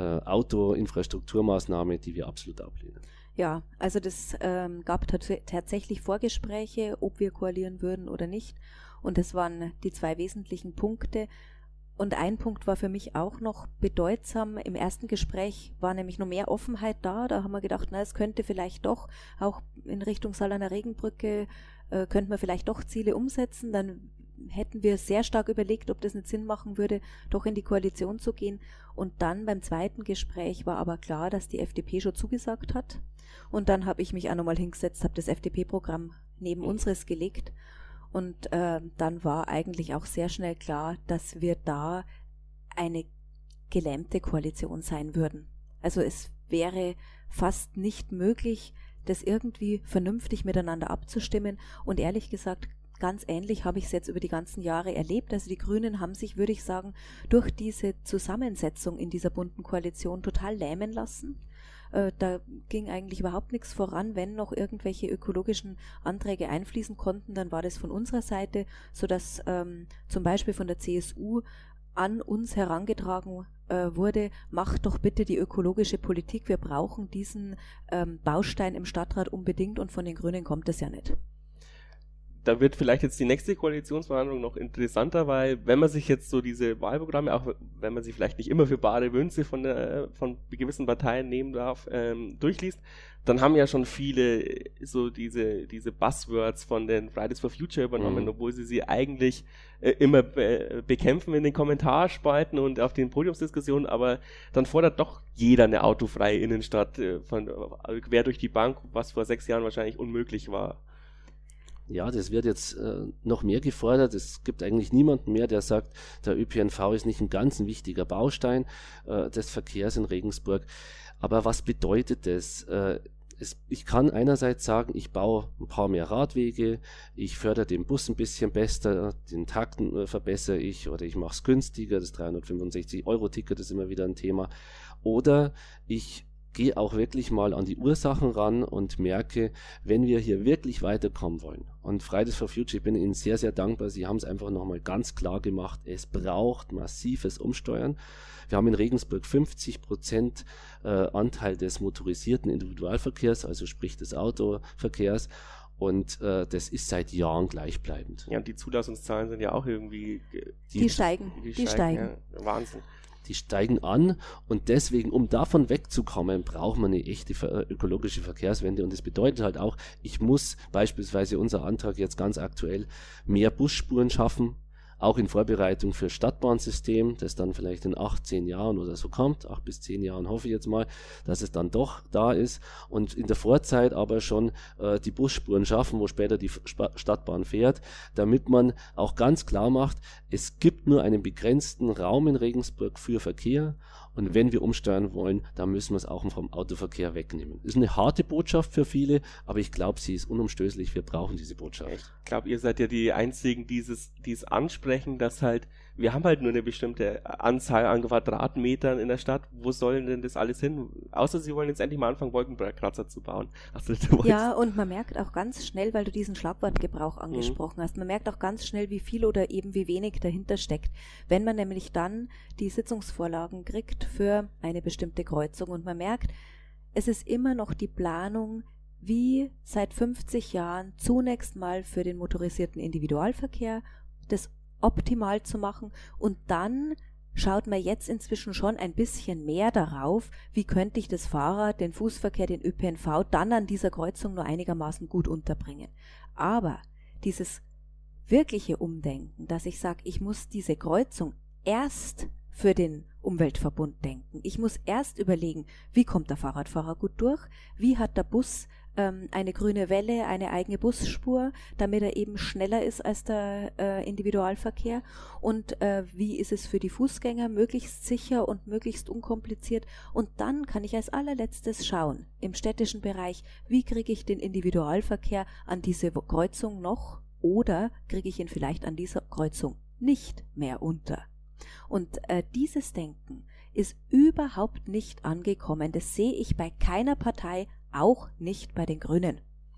Autoinfrastrukturmaßnahme, die wir absolut ablehnen. Ja, also das gab tatsächlich Vorgespräche, ob wir koalieren würden oder nicht. Und das waren die 2 wesentlichen Punkte. Und ein Punkt war für mich auch noch bedeutsam. Im ersten Gespräch war nämlich noch mehr Offenheit da. Da haben wir gedacht, na, es könnte vielleicht doch auch in Richtung Salerner Regenbrücke, könnten wir vielleicht doch Ziele umsetzen. Dann hätten wir sehr stark überlegt, ob das nicht Sinn machen würde, doch in die Koalition zu gehen. Und dann beim zweiten Gespräch war aber klar, dass die FDP schon zugesagt hat. Und dann habe ich mich auch nochmal hingesetzt, habe das FDP-Programm neben unseres gelegt. Und dann war eigentlich auch sehr schnell klar, dass wir da eine gelähmte Koalition sein würden. Also es wäre fast nicht möglich, das irgendwie vernünftig miteinander abzustimmen. Und ehrlich gesagt, ganz ähnlich habe ich es jetzt über die ganzen Jahre erlebt. Also die Grünen haben sich, würde ich sagen, durch diese Zusammensetzung in dieser bunten Koalition total lähmen lassen. Da ging eigentlich überhaupt nichts voran. Wenn noch irgendwelche ökologischen Anträge einfließen konnten, dann war das von unserer Seite, sodass zum Beispiel von der CSU an uns herangetragen wurde, macht doch bitte die ökologische Politik, wir brauchen diesen Baustein im Stadtrat unbedingt, und von den Grünen kommt es ja nicht. Da wird vielleicht jetzt die nächste Koalitionsverhandlung noch interessanter, weil wenn man sich jetzt so diese Wahlprogramme, auch wenn man sie vielleicht nicht immer für bare Münze von gewissen Parteien nehmen darf, durchliest, dann haben ja schon viele so diese Buzzwords von den Fridays for Future übernommen, obwohl sie eigentlich immer bekämpfen in den Kommentarspalten und auf den Podiumsdiskussionen, aber dann fordert doch jeder eine autofreie Innenstadt quer durch die Bank, was vor 6 Jahren wahrscheinlich unmöglich war. Ja, das wird jetzt noch mehr gefordert. Es gibt eigentlich niemanden mehr, der sagt, der ÖPNV ist nicht ein ganz ein wichtiger Baustein des Verkehrs in Regensburg. Aber was bedeutet das? Ich kann einerseits sagen, ich baue ein paar mehr Radwege, ich fördere den Bus ein bisschen besser, den Takten verbessere ich oder ich mache es günstiger, das 365-Euro-Ticket ist immer wieder ein Thema. Oder ich gehe auch wirklich mal an die Ursachen ran und merke, wenn wir hier wirklich weiterkommen wollen. Und Fridays for Future, ich bin Ihnen sehr, sehr dankbar. Sie haben es einfach nochmal ganz klar gemacht. Es braucht massives Umsteuern. Wir haben in Regensburg 50% Anteil des motorisierten Individualverkehrs, also sprich des Autoverkehrs. Und das ist seit Jahren gleichbleibend. Ja, und die Zulassungszahlen sind ja auch irgendwie... Die steigen. Ja, Wahnsinn. Die steigen an und deswegen, um davon wegzukommen, braucht man eine echte ökologische Verkehrswende und das bedeutet halt auch, ich muss beispielsweise unser Antrag jetzt ganz aktuell mehr Busspuren schaffen, auch in Vorbereitung für Stadtbahnsystem, das dann vielleicht in 8, 10 Jahren oder so kommt, 8 bis 10 Jahren hoffe ich jetzt mal, dass es dann doch da ist und in der Vorzeit aber schon die Busspuren schaffen, wo später die Stadtbahn fährt, damit man auch ganz klar macht, es gibt nur einen begrenzten Raum in Regensburg für Verkehr und wenn wir umsteuern wollen, dann müssen wir es auch vom Autoverkehr wegnehmen. Ist eine harte Botschaft für viele, aber ich glaube, sie ist unumstößlich, wir brauchen diese Botschaft. Ich glaube, ihr seid ja die Einzigen, die es ansprechen, dass halt, wir haben halt nur eine bestimmte Anzahl an Quadratmetern in der Stadt. Wo soll denn das alles hin? Außer sie wollen jetzt endlich mal anfangen, Wolkenkratzer zu bauen. Ja, und man merkt auch ganz schnell, weil du diesen Schlagwortgebrauch angesprochen hast, man merkt auch ganz schnell, wie viel oder eben wie wenig dahinter steckt. Wenn man nämlich dann die Sitzungsvorlagen kriegt für eine bestimmte Kreuzung und man merkt, es ist immer noch die Planung, wie seit 50 Jahren zunächst mal für den motorisierten Individualverkehr das optimal zu machen und dann schaut man jetzt inzwischen schon ein bisschen mehr darauf, wie könnte ich das Fahrrad, den Fußverkehr, den ÖPNV dann an dieser Kreuzung nur einigermaßen gut unterbringen. Aber dieses wirkliche Umdenken, dass ich sage, ich muss diese Kreuzung erst für den Umweltverbund denken. Ich muss erst überlegen, wie kommt der Fahrradfahrer gut durch, wie hat der Bus eine grüne Welle, eine eigene Busspur, damit er eben schneller ist als der Individualverkehr und wie ist es für die Fußgänger möglichst sicher und möglichst unkompliziert und dann kann ich als allerletztes schauen, im städtischen Bereich, wie kriege ich den Individualverkehr an diese Kreuzung noch oder kriege ich ihn vielleicht an dieser Kreuzung nicht mehr unter. Und dieses Denken ist überhaupt nicht angekommen. Das sehe ich bei keiner Partei, auch nicht bei den Grünen.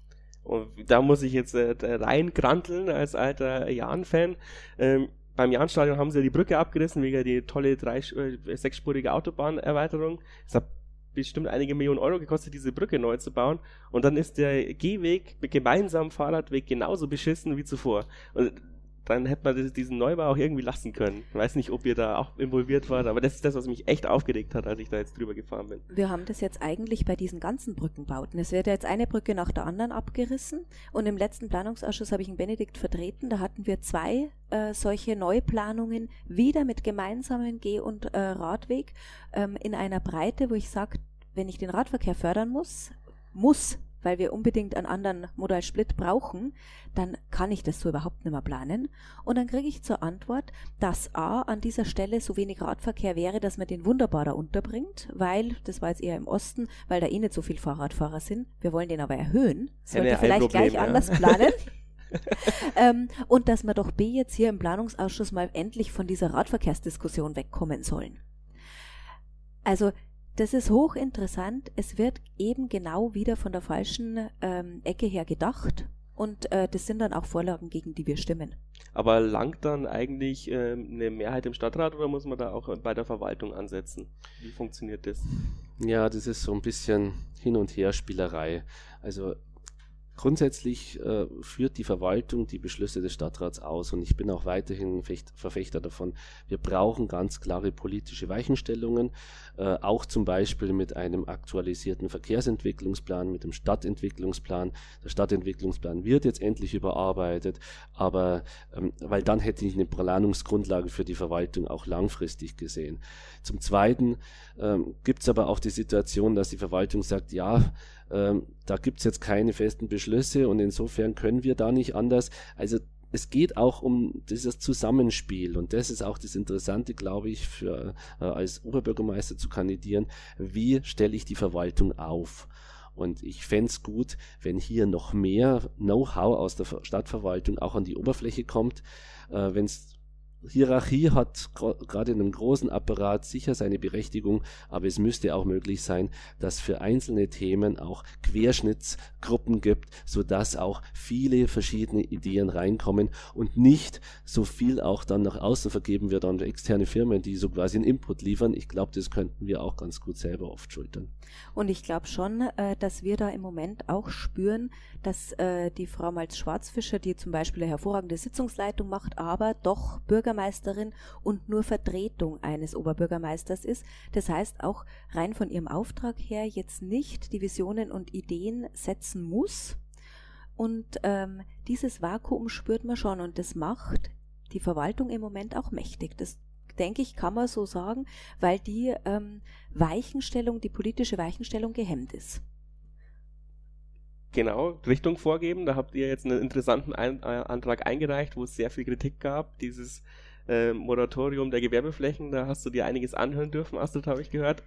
Und da muss ich jetzt reingranteln als alter Jahn-Fan. Beim Jahnstadion haben sie ja die Brücke abgerissen wegen die tolle 6-spurige Autobahnerweiterung. Das hat bestimmt einige Millionen Euro gekostet, diese Brücke neu zu bauen. Und dann ist der Gehweg mit gemeinsamen Fahrradweg genauso beschissen wie zuvor. Und dann hätte man diesen Neubau auch irgendwie lassen können. Ich weiß nicht, ob ihr da auch involviert wart, aber das ist das, was mich echt aufgeregt hat, als ich da jetzt drüber gefahren bin. Wir haben das jetzt eigentlich bei diesen ganzen Brückenbauten. Es wird ja jetzt eine Brücke nach der anderen abgerissen und im letzten Planungsausschuss habe ich einen Benedikt vertreten, da hatten wir 2 solche Neuplanungen, wieder mit gemeinsamen Geh- und Radweg in einer Breite, wo ich sage, wenn ich den Radverkehr fördern muss, weil wir unbedingt einen anderen Modal-Split brauchen, dann kann ich das so überhaupt nicht mehr planen. Und dann kriege ich zur Antwort, dass A, an dieser Stelle so wenig Radverkehr wäre, dass man den wunderbar da unterbringt, weil, das war jetzt eher im Osten, weil da nicht so viel Fahrradfahrer sind. Wir wollen den aber erhöhen. Sollte vielleicht gleich anders planen. Und dass wir doch B jetzt hier im Planungsausschuss mal endlich von dieser Radverkehrsdiskussion wegkommen sollen. Also, das ist hochinteressant. Es wird eben genau wieder von der falschen Ecke her gedacht und das sind dann auch Vorlagen, gegen die wir stimmen. Aber langt dann eigentlich eine Mehrheit im Stadtrat oder muss man da auch bei der Verwaltung ansetzen? Wie funktioniert das? Ja, das ist so ein bisschen Hin- und Her-Spielerei. Also grundsätzlich führt die Verwaltung die Beschlüsse des Stadtrats aus und ich bin auch weiterhin Verfechter davon. Wir brauchen ganz klare politische Weichenstellungen, auch zum Beispiel mit einem aktualisierten Verkehrsentwicklungsplan, mit dem Stadtentwicklungsplan. Der Stadtentwicklungsplan wird jetzt endlich überarbeitet, aber weil dann hätte ich eine Planungsgrundlage für die Verwaltung auch langfristig gesehen. Zum Zweiten gibt es aber auch die Situation, dass die Verwaltung sagt, ja, da gibt es jetzt keine festen Beschlüsse und insofern können wir da nicht anders. Also es geht auch um dieses Zusammenspiel und das ist auch das Interessante, glaube ich, für als Oberbürgermeister zu kandidieren. Wie stelle ich die Verwaltung auf? Und ich fände es gut, wenn hier noch mehr Know-how aus der Stadtverwaltung auch an die Oberfläche kommt, wenn es Hierarchie hat gerade in einem großen Apparat sicher seine Berechtigung, aber es müsste auch möglich sein, dass für einzelne Themen auch Querschnittsgruppen gibt, sodass auch viele verschiedene Ideen reinkommen und nicht so viel auch dann nach außen vergeben wird an externe Firmen, die so quasi einen Input liefern. Ich glaube, das könnten wir auch ganz gut selber oft schultern. Und ich glaube schon, dass wir da im Moment auch spüren, dass die Frau Malz-Schwarzfischer, die zum Beispiel eine hervorragende Sitzungsleitung macht, aber doch Bürgermeisterin und nur Vertretung eines Oberbürgermeisters ist. Das heißt, auch rein von ihrem Auftrag her jetzt nicht die Visionen und Ideen setzen muss. Und dieses Vakuum spürt man schon und das macht die Verwaltung im Moment auch mächtig. Das denke ich, kann man so sagen, weil die Weichenstellung, die politische Weichenstellung gehemmt ist. Genau, Richtung vorgeben. Da habt ihr jetzt einen interessanten Antrag eingereicht, wo es sehr viel Kritik gab. Dieses Moratorium der Gewerbeflächen, da hast du dir einiges anhören dürfen, Astrid, habe ich gehört.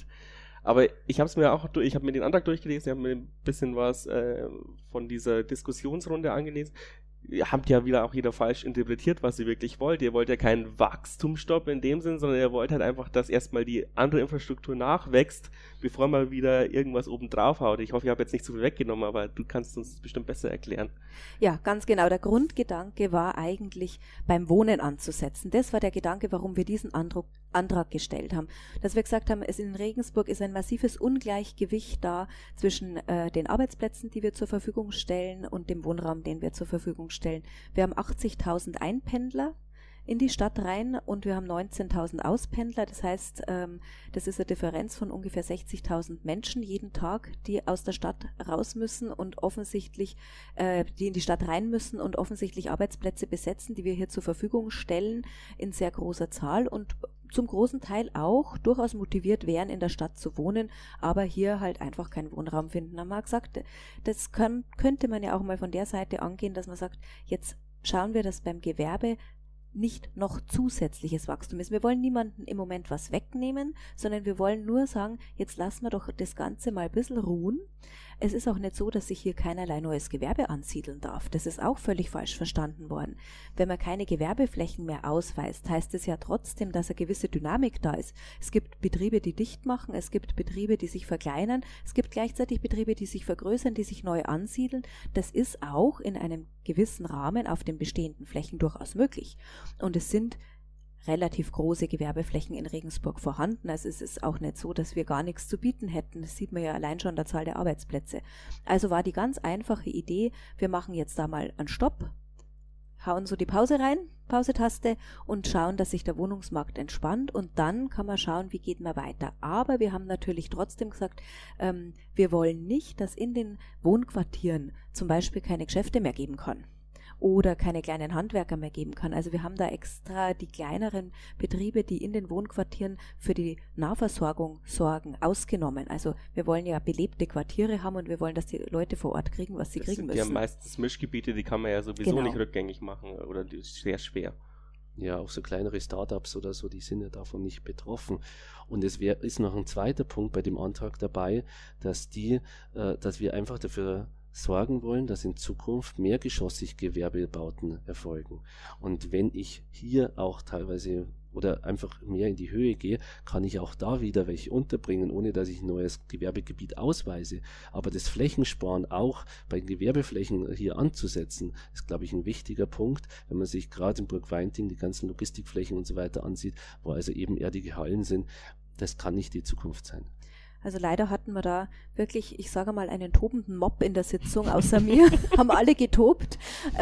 Aber ich habe mir den Antrag durchgelesen, ich habe mir ein bisschen was von dieser Diskussionsrunde angelesen. Ihr habt ja wieder auch jeder falsch interpretiert, was ihr wirklich wollt. Ihr wollt ja keinen Wachstumsstopp in dem Sinn, sondern ihr wollt halt einfach, dass erstmal die andere Infrastruktur nachwächst, bevor man wieder irgendwas oben drauf haut. Ich hoffe, ich habe jetzt nicht so viel weggenommen, aber du kannst uns das bestimmt besser erklären. Ja, ganz genau. Der Grundgedanke war eigentlich beim Wohnen anzusetzen. Das war der Gedanke, warum wir diesen Antrag gestellt haben. Dass wir gesagt haben, in Regensburg ist ein massives Ungleichgewicht da zwischen den Arbeitsplätzen, die wir zur Verfügung stellen und dem Wohnraum, den wir zur Verfügung stellen. Wir haben 80.000 Einpendler in die Stadt rein und wir haben 19.000 Auspendler. Das heißt, das ist eine Differenz von ungefähr 60.000 Menschen jeden Tag, die aus der Stadt raus müssen und offensichtlich, die in die Stadt rein müssen und offensichtlich Arbeitsplätze besetzen, die wir hier zur Verfügung stellen in sehr großer Zahl und zum großen Teil auch durchaus motiviert wären, in der Stadt zu wohnen, aber hier halt einfach keinen Wohnraum finden. Haben wir gesagt, das könnte man ja auch mal von der Seite angehen, dass man sagt, jetzt schauen wir, dass beim Gewerbe nicht noch zusätzliches Wachstum ist. Wir wollen niemandem im Moment was wegnehmen, sondern wir wollen nur sagen, jetzt lassen wir doch das Ganze mal ein bisschen ruhen. Es ist auch nicht so, dass sich hier keinerlei neues Gewerbe ansiedeln darf. Das ist auch völlig falsch verstanden worden. Wenn man keine Gewerbeflächen mehr ausweist, heißt es ja trotzdem, dass eine gewisse Dynamik da ist. Es gibt Betriebe, die dicht machen, es gibt Betriebe, die sich verkleinern, es gibt gleichzeitig Betriebe, die sich vergrößern, die sich neu ansiedeln. Das ist auch in einem gewissen Rahmen auf den bestehenden Flächen durchaus möglich. Und es sind relativ große Gewerbeflächen in Regensburg vorhanden. Also es ist auch nicht so, dass wir gar nichts zu bieten hätten. Das sieht man ja allein schon an der Zahl der Arbeitsplätze. Also war die ganz einfache Idee, wir machen jetzt da mal einen Stopp, hauen so die Pause rein, Pause-Taste und schauen, dass sich der Wohnungsmarkt entspannt und dann kann man schauen, wie geht man weiter. Aber wir haben natürlich trotzdem gesagt, wir wollen nicht, dass in den Wohnquartieren zum Beispiel keine Geschäfte mehr geben kann oder keine kleinen Handwerker mehr geben kann. Also wir haben da extra die kleineren Betriebe, die in den Wohnquartieren für die Nahversorgung sorgen, ausgenommen. Also wir wollen ja belebte Quartiere haben und wir wollen, dass die Leute vor Ort kriegen, was sie kriegen müssen. Das sind ja meistens Mischgebiete, die kann man ja sowieso nicht rückgängig machen oder die ist sehr schwer. Ja, auch so kleinere Startups oder so, die sind ja davon nicht betroffen. Und es ist noch ein zweiter Punkt bei dem Antrag dabei, dass wir einfach dafür sorgen wollen, dass in Zukunft mehrgeschossig Gewerbebauten erfolgen. Und wenn ich hier auch teilweise oder einfach mehr in die Höhe gehe, kann ich auch da wieder welche unterbringen, ohne dass ich ein neues Gewerbegebiet ausweise. Aber das Flächensparen auch bei Gewerbeflächen hier anzusetzen, ist, glaube ich, ein wichtiger Punkt, wenn man sich gerade in Burgweinting die ganzen Logistikflächen und so weiter ansieht, wo also ebenerdige Hallen sind. Das kann nicht die Zukunft sein. Also leider hatten wir da wirklich, ich sage mal, einen tobenden Mob in der Sitzung, außer mir, haben alle getobt.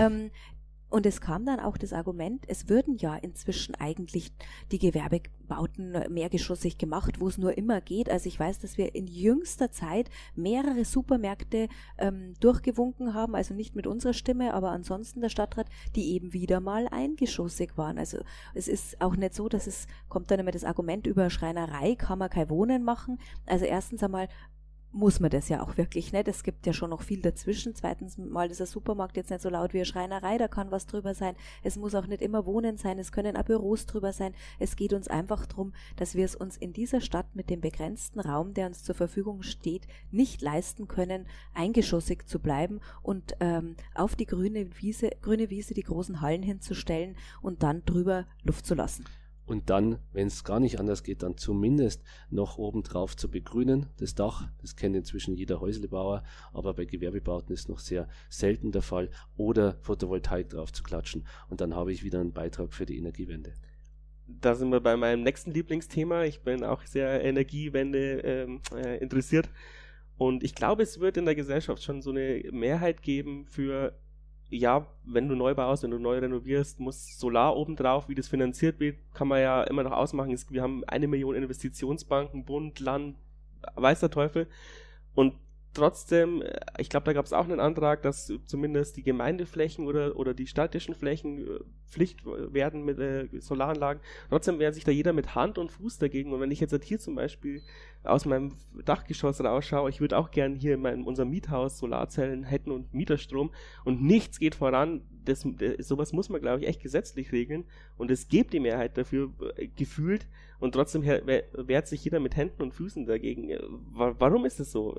Und es kam dann auch das Argument, es würden ja inzwischen eigentlich die Gewerbebauten mehrgeschossig gemacht, wo es nur immer geht. Also ich weiß, dass wir in jüngster Zeit mehrere Supermärkte durchgewunken haben, also nicht mit unserer Stimme, aber ansonsten der Stadtrat, die eben wieder mal eingeschossig waren. Also es ist auch nicht so, dass kommt dann immer das Argument, über Schreinerei kann man kein Wohnen machen. Also erstens einmal muss man das ja auch wirklich nicht. Es gibt ja schon noch viel dazwischen. Zweitens mal ist der Supermarkt jetzt nicht so laut wie eine Schreinerei, da kann was drüber sein. Es muss auch nicht immer Wohnen sein, es können auch Büros drüber sein. Es geht uns einfach darum, dass wir es uns in dieser Stadt mit dem begrenzten Raum, der uns zur Verfügung steht, nicht leisten können, eingeschossig zu bleiben und auf die grüne Wiese die großen Hallen hinzustellen und dann drüber Luft zu lassen. Und dann, wenn es gar nicht anders geht, dann zumindest noch obendrauf zu begrünen, das Dach. Das kennt inzwischen jeder Häuslebauer, aber bei Gewerbebauten ist noch sehr selten der Fall. Oder Photovoltaik drauf zu klatschen. Und dann habe ich wieder einen Beitrag für die Energiewende. Da sind wir bei meinem nächsten Lieblingsthema. Ich bin auch sehr Energiewende interessiert. Und ich glaube, es wird in der Gesellschaft schon so eine Mehrheit geben für, ja, wenn du neu baust, wenn du neu renovierst, muss Solar obendrauf. Wie das finanziert wird, kann man ja immer noch ausmachen. Wir haben 1 Million Investitionsbanken, Bund, Land, weiß der Teufel. Und trotzdem, ich glaube, da gab es auch einen Antrag, dass zumindest die Gemeindeflächen oder die städtischen Flächen Pflicht werden mit Solaranlagen. Trotzdem wehrt sich da jeder mit Hand und Fuß dagegen. Und wenn ich jetzt hier zum Beispiel aus meinem Dachgeschoss rausschaue, ich würde auch gern hier in unserem Miethaus Solarzellen hätten und Mieterstrom und nichts geht voran. Sowas muss man, glaube ich, echt gesetzlich regeln. Und es gibt die Mehrheit dafür gefühlt. Und trotzdem wehrt sich jeder mit Händen und Füßen dagegen. Warum ist das so?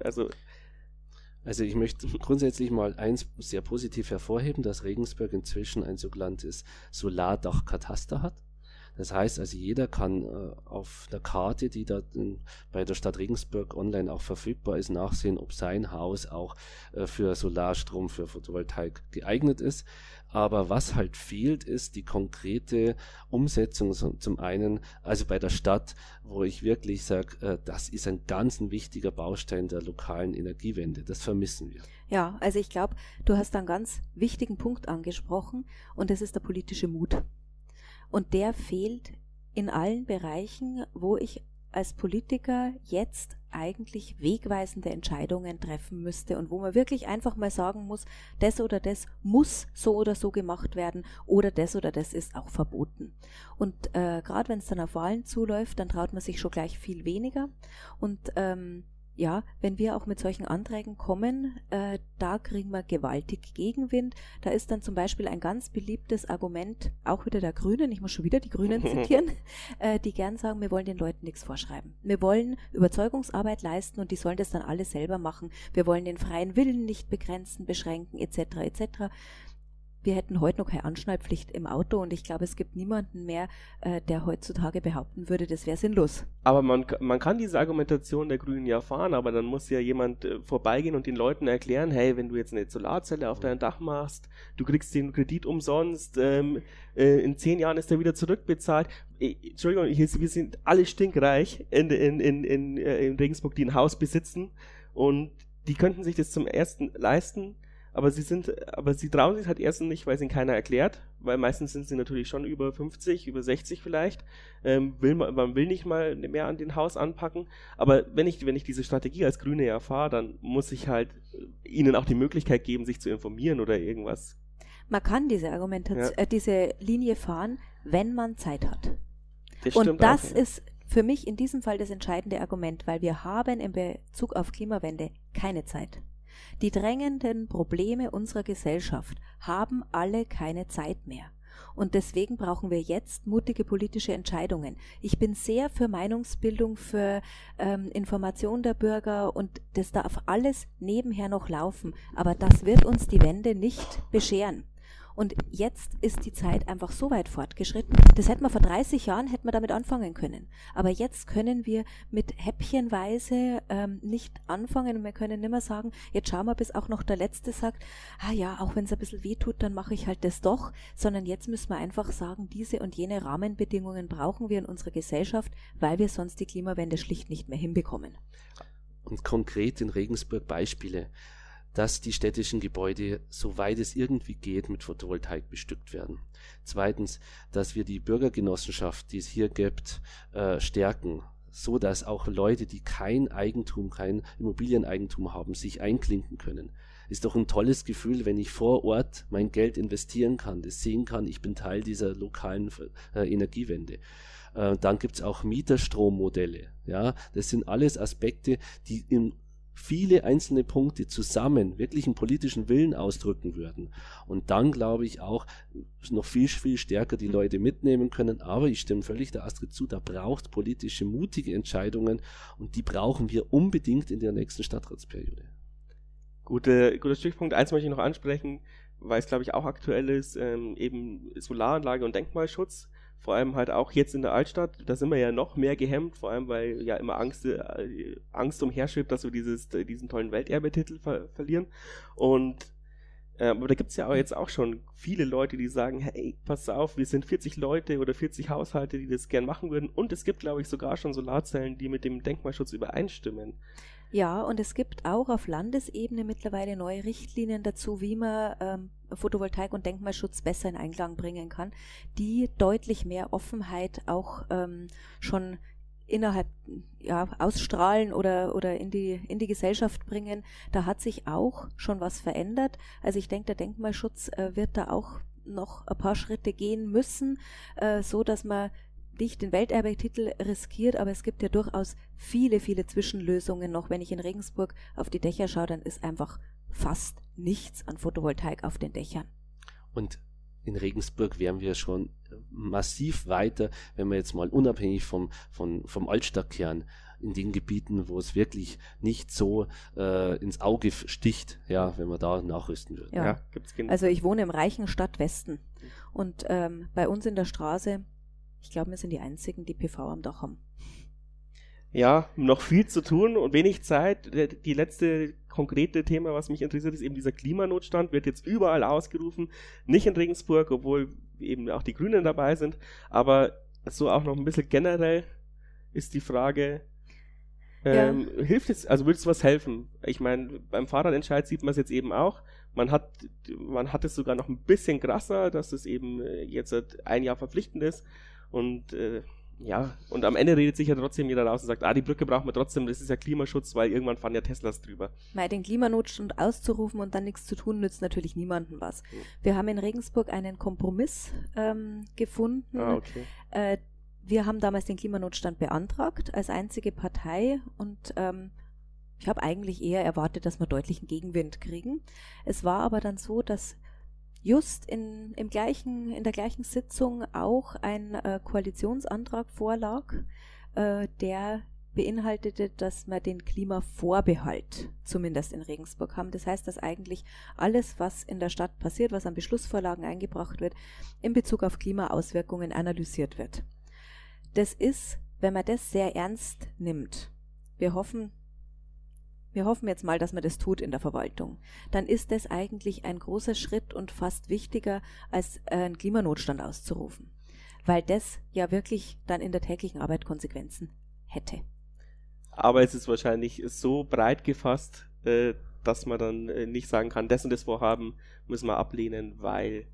Also ich möchte grundsätzlich mal eins sehr positiv hervorheben, dass Regensburg inzwischen ein sogenanntes Solardachkataster hat. Das heißt also, jeder kann auf der Karte, die da bei der Stadt Regensburg online auch verfügbar ist, nachsehen, ob sein Haus auch für Solarstrom, für Photovoltaik geeignet ist. Aber was halt fehlt, ist die konkrete Umsetzung zum einen, also bei der Stadt, wo ich wirklich sage, das ist ein ganz wichtiger Baustein der lokalen Energiewende. Das vermissen wir. Ja, also ich glaube, du hast einen ganz wichtigen Punkt angesprochen und das ist der politische Mut. Und der fehlt in allen Bereichen, wo ich als Politiker jetzt eigentlich wegweisende Entscheidungen treffen müsste und wo man wirklich einfach mal sagen muss, das oder das muss so oder so gemacht werden oder das ist auch verboten. Und gerade wenn es dann auf Wahlen zuläuft, dann traut man sich schon gleich viel weniger. Und ja, wenn wir auch mit solchen Anträgen kommen, da kriegen wir gewaltig Gegenwind. Da ist dann zum Beispiel ein ganz beliebtes Argument, auch wieder der Grünen, ich muss schon wieder die Grünen zitieren, die gern sagen, wir wollen den Leuten nichts vorschreiben. Wir wollen Überzeugungsarbeit leisten und die sollen das dann alle selber machen. Wir wollen den freien Willen nicht begrenzen, beschränken, etc. etc. Wir hätten heute noch keine Anschnallpflicht im Auto und ich glaube, es gibt niemanden mehr, der heutzutage behaupten würde, das wäre sinnlos. Aber man kann diese Argumentation der Grünen ja fahren, aber dann muss ja jemand vorbeigehen und den Leuten erklären, hey, wenn du jetzt eine Solarzelle auf dein Dach machst, du kriegst den Kredit umsonst, in 10 Jahren ist der wieder zurückbezahlt. Entschuldigung, wir sind alle stinkreich in Regensburg, die ein Haus besitzen und die könnten sich das zum ersten leisten. Aber sie trauen sich halt erstens nicht, weil es ihnen keiner erklärt, weil meistens sind sie natürlich schon über 50, über 60 vielleicht, man will nicht mal mehr an den Haus anpacken, aber wenn ich diese Strategie als Grüne erfahre, dann muss ich halt ihnen auch die Möglichkeit geben, sich zu informieren oder irgendwas. Man kann diese diese Linie fahren, wenn man Zeit hat. Und das ist für mich in diesem Fall das entscheidende Argument, weil wir haben in Bezug auf Klimawende keine Zeit. Die drängenden Probleme unserer Gesellschaft haben alle keine Zeit mehr. Und deswegen brauchen wir jetzt mutige politische Entscheidungen. Ich bin sehr für Meinungsbildung, für Information der Bürger und das darf alles nebenher noch laufen. Aber das wird uns die Wende nicht bescheren. Und jetzt ist die Zeit einfach so weit fortgeschritten. Das hätten wir vor 30 Jahren, hätten wir damit anfangen können. Aber jetzt können wir mit häppchenweise nicht anfangen und wir können nicht mehr sagen, jetzt schauen wir, bis auch noch der Letzte sagt, ja, auch wenn es ein bisschen weh tut, dann mache ich halt das doch. Sondern jetzt müssen wir einfach sagen, diese und jene Rahmenbedingungen brauchen wir in unserer Gesellschaft, weil wir sonst die Klimawende schlicht nicht mehr hinbekommen. Und konkret in Regensburg Beispiele, dass die städtischen Gebäude, soweit es irgendwie geht, mit Photovoltaik bestückt werden. Zweitens, dass wir die Bürgergenossenschaft, die es hier gibt, stärken, so dass auch Leute, die kein Immobilieneigentum haben, sich einklinken können. Ist doch ein tolles Gefühl, wenn ich vor Ort mein Geld investieren kann, das sehen kann, ich bin Teil dieser lokalen Energiewende. Dann gibt es auch Mieterstrommodelle. Ja, das sind alles Aspekte, die im viele einzelne Punkte zusammen wirklich einen politischen Willen ausdrücken würden und dann, glaube ich, auch noch viel, viel stärker die Leute mitnehmen können. Aber ich stimme völlig der Astrid zu, da braucht politische, mutige Entscheidungen und die brauchen wir unbedingt in der nächsten Stadtratsperiode. Guter Stichpunkt. Eins möchte ich noch ansprechen, weil es, glaube ich, auch aktuell ist, eben Solaranlage und Denkmalschutz. Vor allem halt auch jetzt in der Altstadt, da sind wir ja noch mehr gehemmt, vor allem weil ja immer Angst umherschwebt, dass wir diesen tollen Welterbetitel verlieren. Und aber da gibt es ja auch jetzt auch schon viele Leute, die sagen, hey, pass auf, wir sind 40 Leute oder 40 Haushalte, die das gern machen würden. Und es gibt, glaube ich, sogar schon Solarzellen, die mit dem Denkmalschutz übereinstimmen. Ja, und es gibt auch auf Landesebene mittlerweile neue Richtlinien dazu, wie man Photovoltaik und Denkmalschutz besser in Einklang bringen kann, die deutlich mehr Offenheit auch schon innerhalb ausstrahlen oder in die Gesellschaft bringen. Da hat sich auch schon was verändert. Also ich denke, der Denkmalschutz wird da auch noch ein paar Schritte gehen müssen, so dass man nicht den Welterbetitel riskiert, aber es gibt ja durchaus viele, viele Zwischenlösungen noch. Wenn ich in Regensburg auf die Dächer schaue, dann ist einfach fast nichts an Photovoltaik auf den Dächern. Und in Regensburg wären wir schon massiv weiter, wenn wir jetzt mal unabhängig vom Altstadtkern in den Gebieten, wo es wirklich nicht so ins Auge sticht, ja, wenn wir da nachrüsten würden. Ja. Also ich wohne im reichen Stadtwesten und bei uns in der Straße, ich glaube, wir sind die Einzigen, die PV am Dach haben. Ja, noch viel zu tun und wenig Zeit. Die letzte konkrete Thema, was mich interessiert, ist eben dieser Klimanotstand, wird jetzt überall ausgerufen. Nicht in Regensburg, obwohl eben auch die Grünen dabei sind. Aber so auch noch ein bisschen generell ist die Frage, hilft es, also würde es was helfen? Ich meine, beim Fahrradentscheid sieht man es jetzt eben auch. Man hat es sogar noch ein bisschen krasser, dass es eben jetzt ein Jahr verpflichtend ist. Und und am Ende redet sich ja trotzdem jeder raus und sagt, die Brücke brauchen wir trotzdem, das ist ja Klimaschutz, weil irgendwann fahren ja Teslas drüber. Mal den Klimanotstand auszurufen und dann nichts zu tun, nützt natürlich niemandem was. Wir haben in Regensburg einen Kompromiss gefunden. Okay. Wir haben damals den Klimanotstand beantragt als einzige Partei und ich habe eigentlich eher erwartet, dass wir deutlichen Gegenwind kriegen. Es war aber dann so, dass just in der gleichen Sitzung auch ein Koalitionsantrag vorlag, der beinhaltete, dass wir den Klimavorbehalt zumindest in Regensburg haben. Das heißt, dass eigentlich alles, was in der Stadt passiert, was an Beschlussvorlagen eingebracht wird, in Bezug auf Klimaauswirkungen analysiert wird. Das ist, wenn man das sehr ernst nimmt, wir hoffen jetzt mal, dass man das tut in der Verwaltung, dann ist das eigentlich ein großer Schritt und fast wichtiger, als einen Klimanotstand auszurufen, weil das ja wirklich dann in der täglichen Arbeit Konsequenzen hätte. Aber es ist wahrscheinlich so breit gefasst, dass man dann nicht sagen kann, das und das Vorhaben müssen wir ablehnen, weil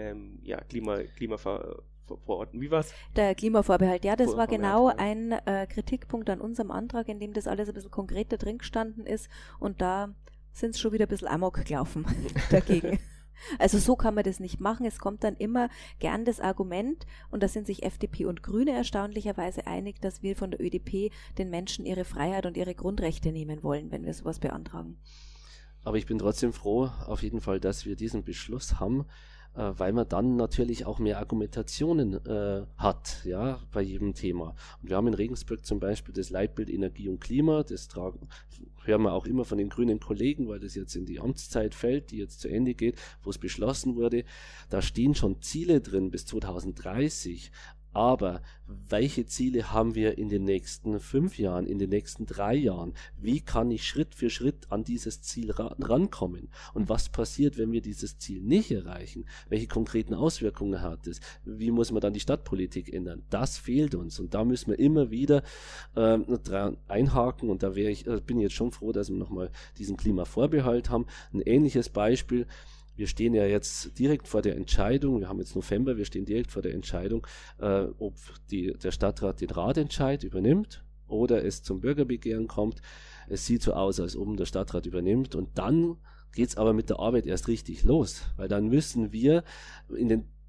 Klimaverordnung. Wie war's? Der Klimavorbehalt, ja, das war genau ein Kritikpunkt an unserem Antrag, in dem das alles ein bisschen konkreter drin gestanden ist und da sind es schon wieder ein bisschen Amok gelaufen dagegen. Also so kann man das nicht machen. Es kommt dann immer gern das Argument, und da sind sich FDP und Grüne erstaunlicherweise einig, dass wir von der ÖDP den Menschen ihre Freiheit und ihre Grundrechte nehmen wollen, wenn wir sowas beantragen. Aber ich bin trotzdem froh, auf jeden Fall, dass wir diesen Beschluss haben, weil man dann natürlich auch mehr Argumentationen hat, ja, bei jedem Thema. Und wir haben in Regensburg zum Beispiel das Leitbild Energie und Klima, das hören wir auch immer von den grünen Kollegen, weil das jetzt in die Amtszeit fällt, die jetzt zu Ende geht, wo es beschlossen wurde. Da stehen schon Ziele drin bis 2030. Aber welche Ziele haben wir in den nächsten 5 Jahren, in den nächsten 3 Jahren? Wie kann ich Schritt für Schritt an dieses Ziel rankommen? Und was passiert, wenn wir dieses Ziel nicht erreichen? Welche konkreten Auswirkungen hat es? Wie muss man dann die Stadtpolitik ändern? Das fehlt uns und da müssen wir immer wieder dran einhaken und da bin ich jetzt schon froh, dass wir nochmal diesen Klimavorbehalt haben. Ein ähnliches Beispiel. Wir stehen ja jetzt direkt vor der Entscheidung, wir haben jetzt November, wir stehen direkt vor der Entscheidung, ob der Stadtrat den Ratentscheid übernimmt oder es zum Bürgerbegehren kommt. Es sieht so aus, als ob der Stadtrat übernimmt und dann geht es aber mit der Arbeit erst richtig los, weil dann müssen wir in den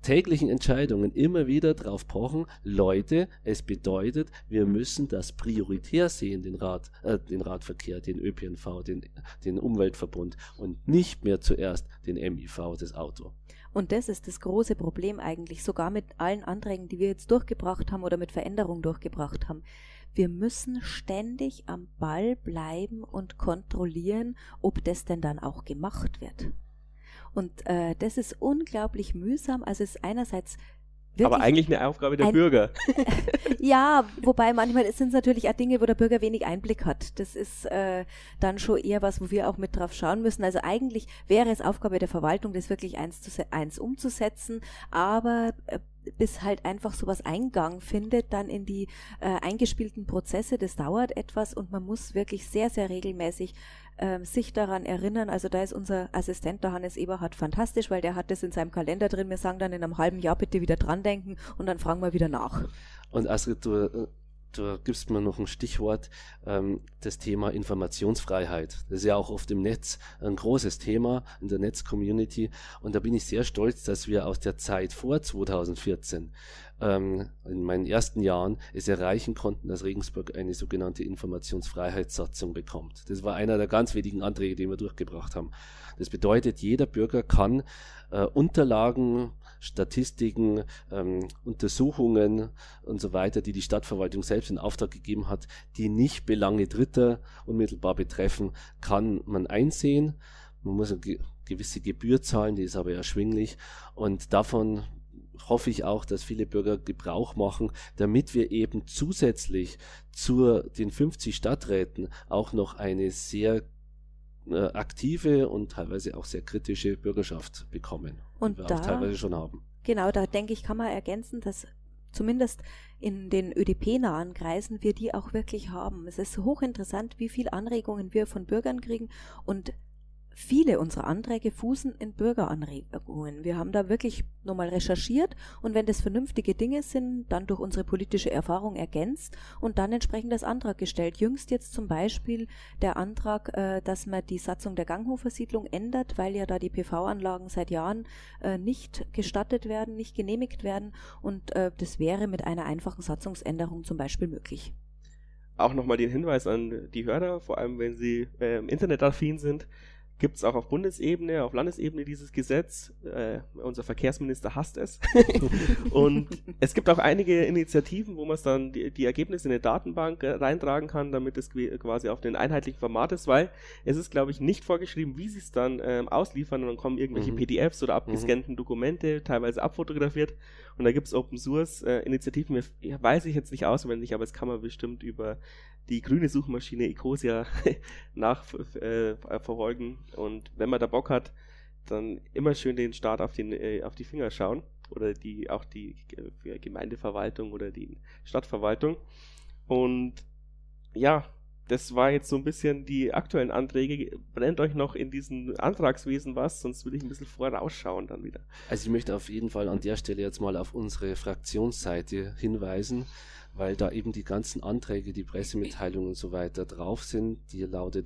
täglichen Entscheidungen immer wieder drauf pochen, Leute, es bedeutet, wir müssen das prioritär sehen, den Radverkehr, den ÖPNV, den Umweltverbund und nicht mehr zuerst den MIV, das Auto. Und das ist das große Problem eigentlich, sogar mit allen Anträgen, die wir jetzt durchgebracht haben oder mit Veränderungen durchgebracht haben. Wir müssen ständig am Ball bleiben und kontrollieren, ob das denn dann auch gemacht wird. Und das ist unglaublich mühsam. Also es ist einerseits wirklich aber eigentlich eine Aufgabe der Bürger. Ja, wobei manchmal sind es natürlich auch Dinge, wo der Bürger wenig Einblick hat. Das ist dann schon eher was, wo wir auch mit drauf schauen müssen. Also eigentlich wäre es Aufgabe der Verwaltung, das wirklich eins umzusetzen, aber bis halt einfach sowas Eingang findet, dann in die eingespielten Prozesse, das dauert etwas und man muss wirklich sehr, sehr regelmäßig sich daran erinnern. Also da ist unser Assistent, der Hannes Eberhardt, fantastisch, weil der hat das in seinem Kalender drin. Wir sagen dann in einem halben Jahr bitte wieder dran denken und dann fragen wir wieder nach. Und Astrid, du gibst mir noch ein Stichwort, das Thema Informationsfreiheit. Das ist ja auch oft im Netz ein großes Thema in der Netz-Community und da bin ich sehr stolz, dass wir aus der Zeit vor 2014 in meinen ersten Jahren es erreichen konnten, dass Regensburg eine sogenannte Informationsfreiheitssatzung bekommt. Das war einer der ganz wenigen Anträge, die wir durchgebracht haben. Das bedeutet, jeder Bürger kann Unterlagen, Statistiken, Untersuchungen und so weiter, die die Stadtverwaltung selbst in Auftrag gegeben hat, die nicht Belange Dritter unmittelbar betreffen, kann man einsehen. Man muss eine gewisse Gebühr zahlen, die ist aber erschwinglich und davon hoffe ich auch, dass viele Bürger Gebrauch machen, damit wir eben zusätzlich zu den 50 Stadträten auch noch eine sehr aktive und teilweise auch sehr kritische Bürgerschaft bekommen, und die wir da, auch teilweise schon haben. Genau, da denke ich, kann man ergänzen, dass zumindest in den ÖDP-nahen Kreisen wir die auch wirklich haben. Es ist hochinteressant, wie viele Anregungen wir von Bürgern kriegen und viele unserer Anträge fußen in Bürgeranregungen. Wir haben da wirklich nochmal recherchiert und wenn das vernünftige Dinge sind, dann durch unsere politische Erfahrung ergänzt und dann entsprechend das Antrag gestellt. Jüngst jetzt zum Beispiel der Antrag, dass man die Satzung der Ganghofer-Siedlung ändert, weil ja da die PV-Anlagen seit Jahren nicht gestattet werden, nicht genehmigt werden und das wäre mit einer einfachen Satzungsänderung zum Beispiel möglich. Auch nochmal den Hinweis an die Hörer, vor allem wenn sie internetaffin sind, gibt es auch auf Bundesebene, auf Landesebene dieses Gesetz. Unser Verkehrsminister hasst es. Und es gibt auch einige Initiativen, wo man dann die Ergebnisse in eine Datenbank reintragen kann, damit es quasi auf den einheitlichen Format ist, weil es ist, glaube ich, nicht vorgeschrieben, wie sie es dann ausliefern und dann kommen irgendwelche PDFs oder abgescannten Dokumente, teilweise abfotografiert. Und da gibt es Open-Source-Initiativen, weiß ich jetzt nicht auswendig, aber es kann man bestimmt über die grüne Suchmaschine Ecosia nachverfolgen. Und wenn man da Bock hat, dann immer schön den Staat auf die Finger schauen. Oder auch die Gemeindeverwaltung oder die Stadtverwaltung. Und ja, das war jetzt so ein bisschen die aktuellen Anträge. Brennt euch noch in diesem Antragswesen was? Sonst würde ich ein bisschen vorausschauen dann wieder. Also ich möchte auf jeden Fall an der Stelle jetzt mal auf unsere Fraktionsseite hinweisen, weil da eben die ganzen Anträge, die Pressemitteilungen und so weiter drauf sind. Die lautet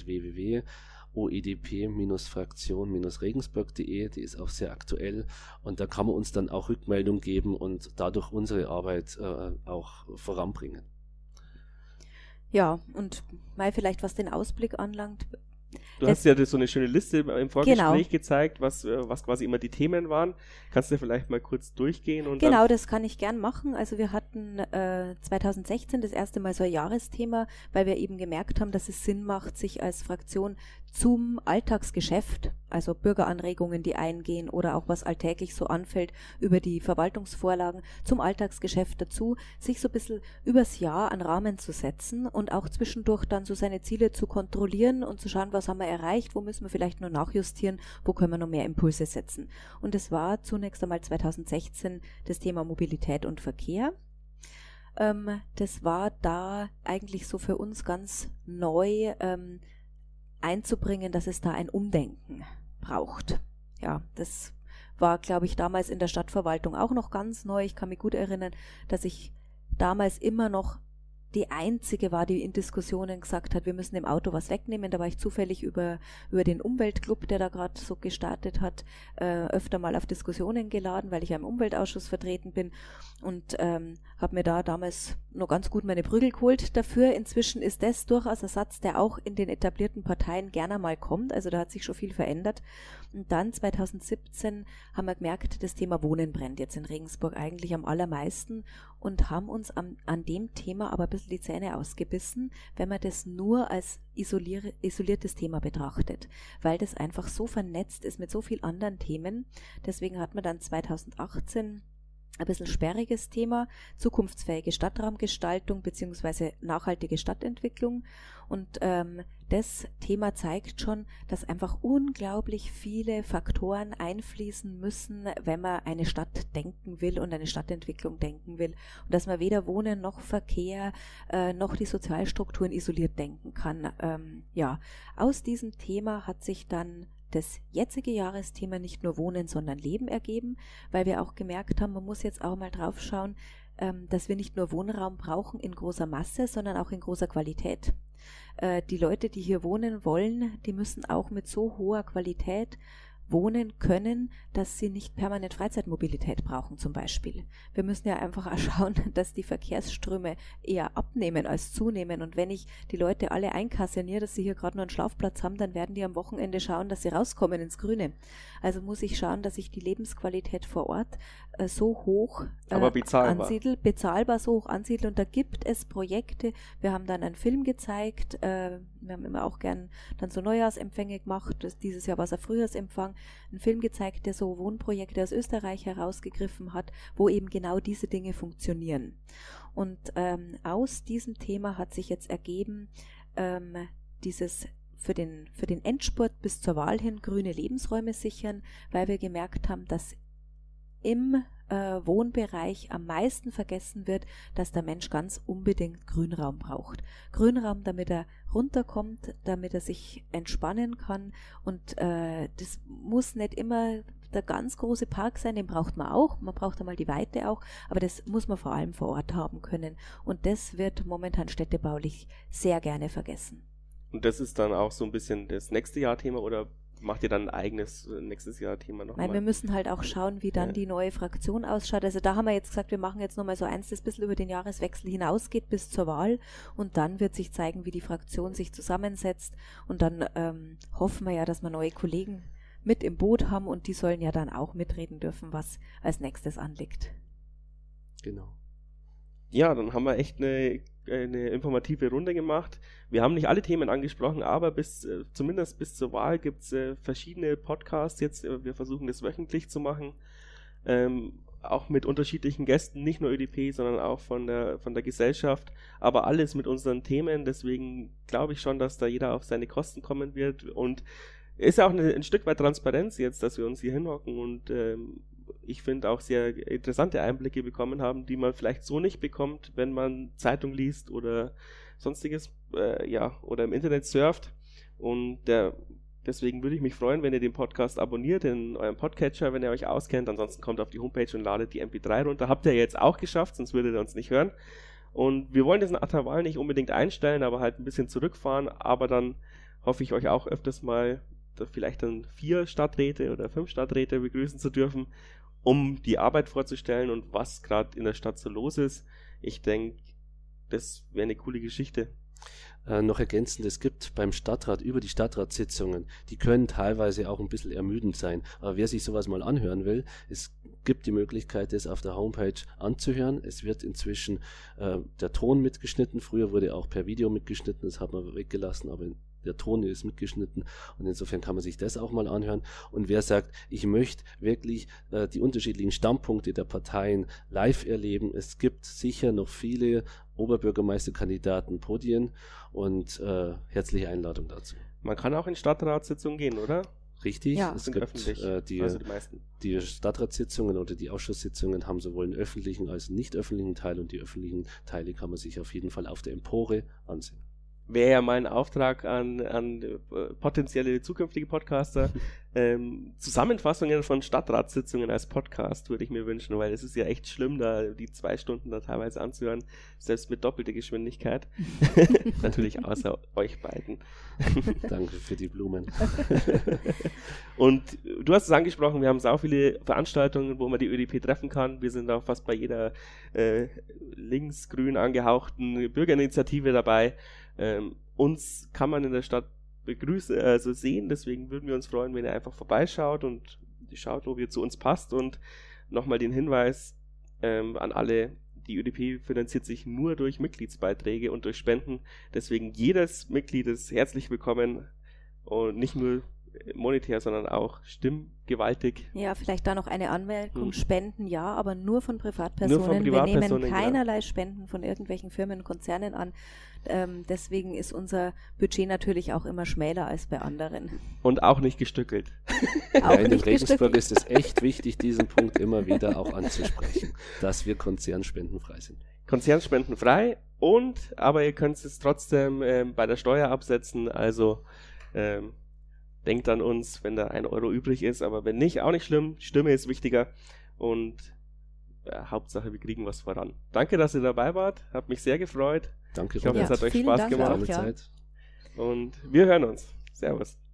www.oedp-fraktion-regensburg.de, die ist auch sehr aktuell und da kann man uns dann auch Rückmeldung geben und dadurch unsere Arbeit auch voranbringen. Ja, und mal vielleicht was den Ausblick anlangt. Du hast ja so eine schöne Liste im Vorgespräch gezeigt, was quasi immer die Themen waren. Kannst du vielleicht mal kurz durchgehen? Und genau, das kann ich gern machen. Also wir hatten 2016 das erste Mal so ein Jahresthema, weil wir eben gemerkt haben, dass es Sinn macht, sich als Fraktion zum Alltagsgeschäft, also Bürgeranregungen, die eingehen oder auch was alltäglich so anfällt über die Verwaltungsvorlagen, zum Alltagsgeschäft dazu, sich so ein bisschen übers Jahr einen Rahmen zu setzen und auch zwischendurch dann so seine Ziele zu kontrollieren und zu schauen, was haben wir erreicht, wo müssen wir vielleicht noch nachjustieren, wo können wir noch mehr Impulse setzen. Und es war zunächst einmal 2016 das Thema Mobilität und Verkehr. Das war da eigentlich so für uns ganz neu einzubringen, dass es da ein Umdenken braucht. Ja, das war, glaube ich, damals in der Stadtverwaltung auch noch ganz neu. Ich kann mich gut erinnern, dass ich damals immer noch die einzige war, die in Diskussionen gesagt hat, wir müssen dem Auto was wegnehmen. Da war ich zufällig über den Umweltclub, der da gerade so gestartet hat, öfter mal auf Diskussionen geladen, weil ich ja im Umweltausschuss vertreten bin und habe mir da damals noch ganz gut meine Prügel geholt dafür. Inzwischen ist das durchaus ein Satz, der auch in den etablierten Parteien gerne mal kommt. Also da hat sich schon viel verändert. Und dann 2017 haben wir gemerkt, das Thema Wohnen brennt jetzt in Regensburg eigentlich am allermeisten und haben uns an dem Thema aber ein bisschen die Zähne ausgebissen, wenn man das nur als isoliertes Thema betrachtet, weil das einfach so vernetzt ist mit so vielen anderen Themen. Deswegen hat man dann 2018 ein bisschen sperriges Thema, zukunftsfähige Stadtraumgestaltung bzw. nachhaltige Stadtentwicklung. Und das Thema zeigt schon, dass einfach unglaublich viele Faktoren einfließen müssen, wenn man eine Stadt denken will und eine Stadtentwicklung denken will. Und dass man weder Wohnen noch Verkehr noch die Sozialstrukturen isoliert denken kann. Aus diesem Thema hat sich dann das jetzige Jahresthema nicht nur Wohnen, sondern Leben ergeben, weil wir auch gemerkt haben, man muss jetzt auch mal drauf schauen, dass wir nicht nur Wohnraum brauchen in großer Masse, sondern auch in großer Qualität. Die Leute, die hier wohnen wollen, die müssen auch mit so hoher Qualität wohnen können, dass sie nicht permanent Freizeitmobilität brauchen zum Beispiel. Wir müssen ja einfach auch schauen, dass die Verkehrsströme eher abnehmen als zunehmen. Und wenn ich die Leute alle einkaserniere, dass sie hier gerade nur einen Schlafplatz haben, dann werden die am Wochenende schauen, dass sie rauskommen ins Grüne. Also muss ich schauen, dass ich die Lebensqualität vor Ort so hoch bezahlbar so hoch ansiedle. Und da gibt es Projekte. Wir haben dann einen Film gezeigt. Wir haben immer auch gern dann so Neujahrsempfänge gemacht. Dieses Jahr war es ein Frühjahrsempfang. Ein Film gezeigt, der so Wohnprojekte aus Österreich herausgegriffen hat, wo eben genau diese Dinge funktionieren. Und aus diesem Thema hat sich jetzt ergeben, dieses für den Endspurt bis zur Wahl hin grüne Lebensräume sichern, weil wir gemerkt haben, dass im Wohnbereich am meisten vergessen wird, dass der Mensch ganz unbedingt Grünraum braucht. Grünraum, damit er runterkommt, damit er sich entspannen kann und das muss nicht immer der ganz große Park sein, den braucht man auch, man braucht einmal die Weite auch, aber das muss man vor allem vor Ort haben können und das wird momentan städtebaulich sehr gerne vergessen. Und das ist dann auch so ein bisschen das nächste Jahr-Thema oder macht ihr dann ein eigenes nächstes Jahr-Thema nochmal? Nein, wir müssen halt auch schauen, wie dann die neue Fraktion ausschaut. Also da haben wir jetzt gesagt, wir machen jetzt nochmal so eins, das ein bisschen über den Jahreswechsel hinausgeht bis zur Wahl und dann wird sich zeigen, wie die Fraktion sich zusammensetzt und dann hoffen wir ja, dass wir neue Kollegen mit im Boot haben und die sollen ja dann auch mitreden dürfen, was als nächstes anliegt. Genau. Ja, dann haben wir echt eine informative Runde gemacht. Wir haben nicht alle Themen angesprochen, aber zumindest bis zur Wahl gibt es verschiedene Podcasts jetzt. Wir versuchen das wöchentlich zu machen. Auch mit unterschiedlichen Gästen, nicht nur ÖDP, sondern auch von der Gesellschaft. Aber alles mit unseren Themen. Deswegen glaube ich schon, dass da jeder auf seine Kosten kommen wird. Und ist ja auch ein Stück weit Transparenz jetzt, dass wir uns hier hinhocken und ich finde auch sehr interessante Einblicke bekommen haben, die man vielleicht so nicht bekommt, wenn man Zeitung liest oder sonstiges, oder im Internet surft. Und deswegen würde ich mich freuen, wenn ihr den Podcast abonniert in eurem Podcatcher, wenn ihr euch auskennt. Ansonsten kommt auf die Homepage und ladet die MP3 runter. Habt ihr jetzt auch geschafft, sonst würdet ihr uns nicht hören. Und wir wollen diesen Intervall nicht unbedingt einstellen, aber halt ein bisschen zurückfahren. Aber dann hoffe ich euch auch öfters mal vielleicht dann 4 Stadträte oder 5 Stadträte begrüßen zu dürfen, um die Arbeit vorzustellen und was gerade in der Stadt so los ist. Ich denke, das wäre eine coole Geschichte. Noch ergänzend, es gibt beim Stadtrat über die Stadtratssitzungen, die können teilweise auch ein bisschen ermüdend sein, aber wer sich sowas mal anhören will, es gibt die Möglichkeit, das auf der Homepage anzuhören. Es wird inzwischen der Ton mitgeschnitten, früher wurde auch per Video mitgeschnitten, das hat man weggelassen, aber der Ton ist mitgeschnitten und insofern kann man sich das auch mal anhören. Und wer sagt, ich möchte wirklich die unterschiedlichen Standpunkte der Parteien live erleben, es gibt sicher noch viele Oberbürgermeisterkandidaten Podien und herzliche Einladung dazu. Man kann auch in Stadtratssitzungen gehen, oder? Richtig, ja. Es gibt die Stadtratssitzungen oder die Ausschusssitzungen haben sowohl einen öffentlichen als einen nicht öffentlichen Teil und die öffentlichen Teile kann man sich auf jeden Fall auf der Empore ansehen. Wäre ja mein Auftrag an potenzielle zukünftige Podcaster. Zusammenfassungen von Stadtratssitzungen als Podcast würde ich mir wünschen, weil es ist ja echt schlimm, da die 2 Stunden da teilweise anzuhören, selbst mit doppelter Geschwindigkeit. Natürlich außer euch beiden. Danke für die Blumen. Und du hast es angesprochen, wir haben sau viele Veranstaltungen, wo man die ÖDP treffen kann. Wir sind auch fast bei jeder linksgrün angehauchten Bürgerinitiative dabei. Uns kann man in der Stadt sehen, deswegen würden wir uns freuen, wenn ihr einfach vorbeischaut und schaut, wo ihr zu uns passt. Und nochmal den Hinweis an alle, die ÖDP finanziert sich nur durch Mitgliedsbeiträge und durch Spenden, deswegen jedes Mitglied ist herzlich willkommen und nicht nur monetär, sondern auch stimmgewaltig. Ja, vielleicht da noch eine Anmerkung, Spenden ja, aber nur von Privatpersonen. Nur von Privatpersonen, wir nehmen keinerlei Spenden von irgendwelchen Firmen und Konzernen an. Deswegen ist unser Budget natürlich auch immer schmäler als bei anderen. Und auch nicht gestückelt. Ja, in Regensburg ist es echt wichtig, diesen Punkt immer wieder auch anzusprechen, dass wir konzernspendenfrei sind. Konzernspendenfrei aber ihr könnt es trotzdem bei der Steuer absetzen, also denkt an uns, wenn da 1 Euro übrig ist, aber wenn nicht, auch nicht schlimm. Die Stimme ist wichtiger und Hauptsache, wir kriegen was voran. Danke, dass ihr dabei wart. Hat mich sehr gefreut. Danke, ich hoffe, es hat euch Spaß gemacht. Auch, ja. Und wir hören uns. Servus.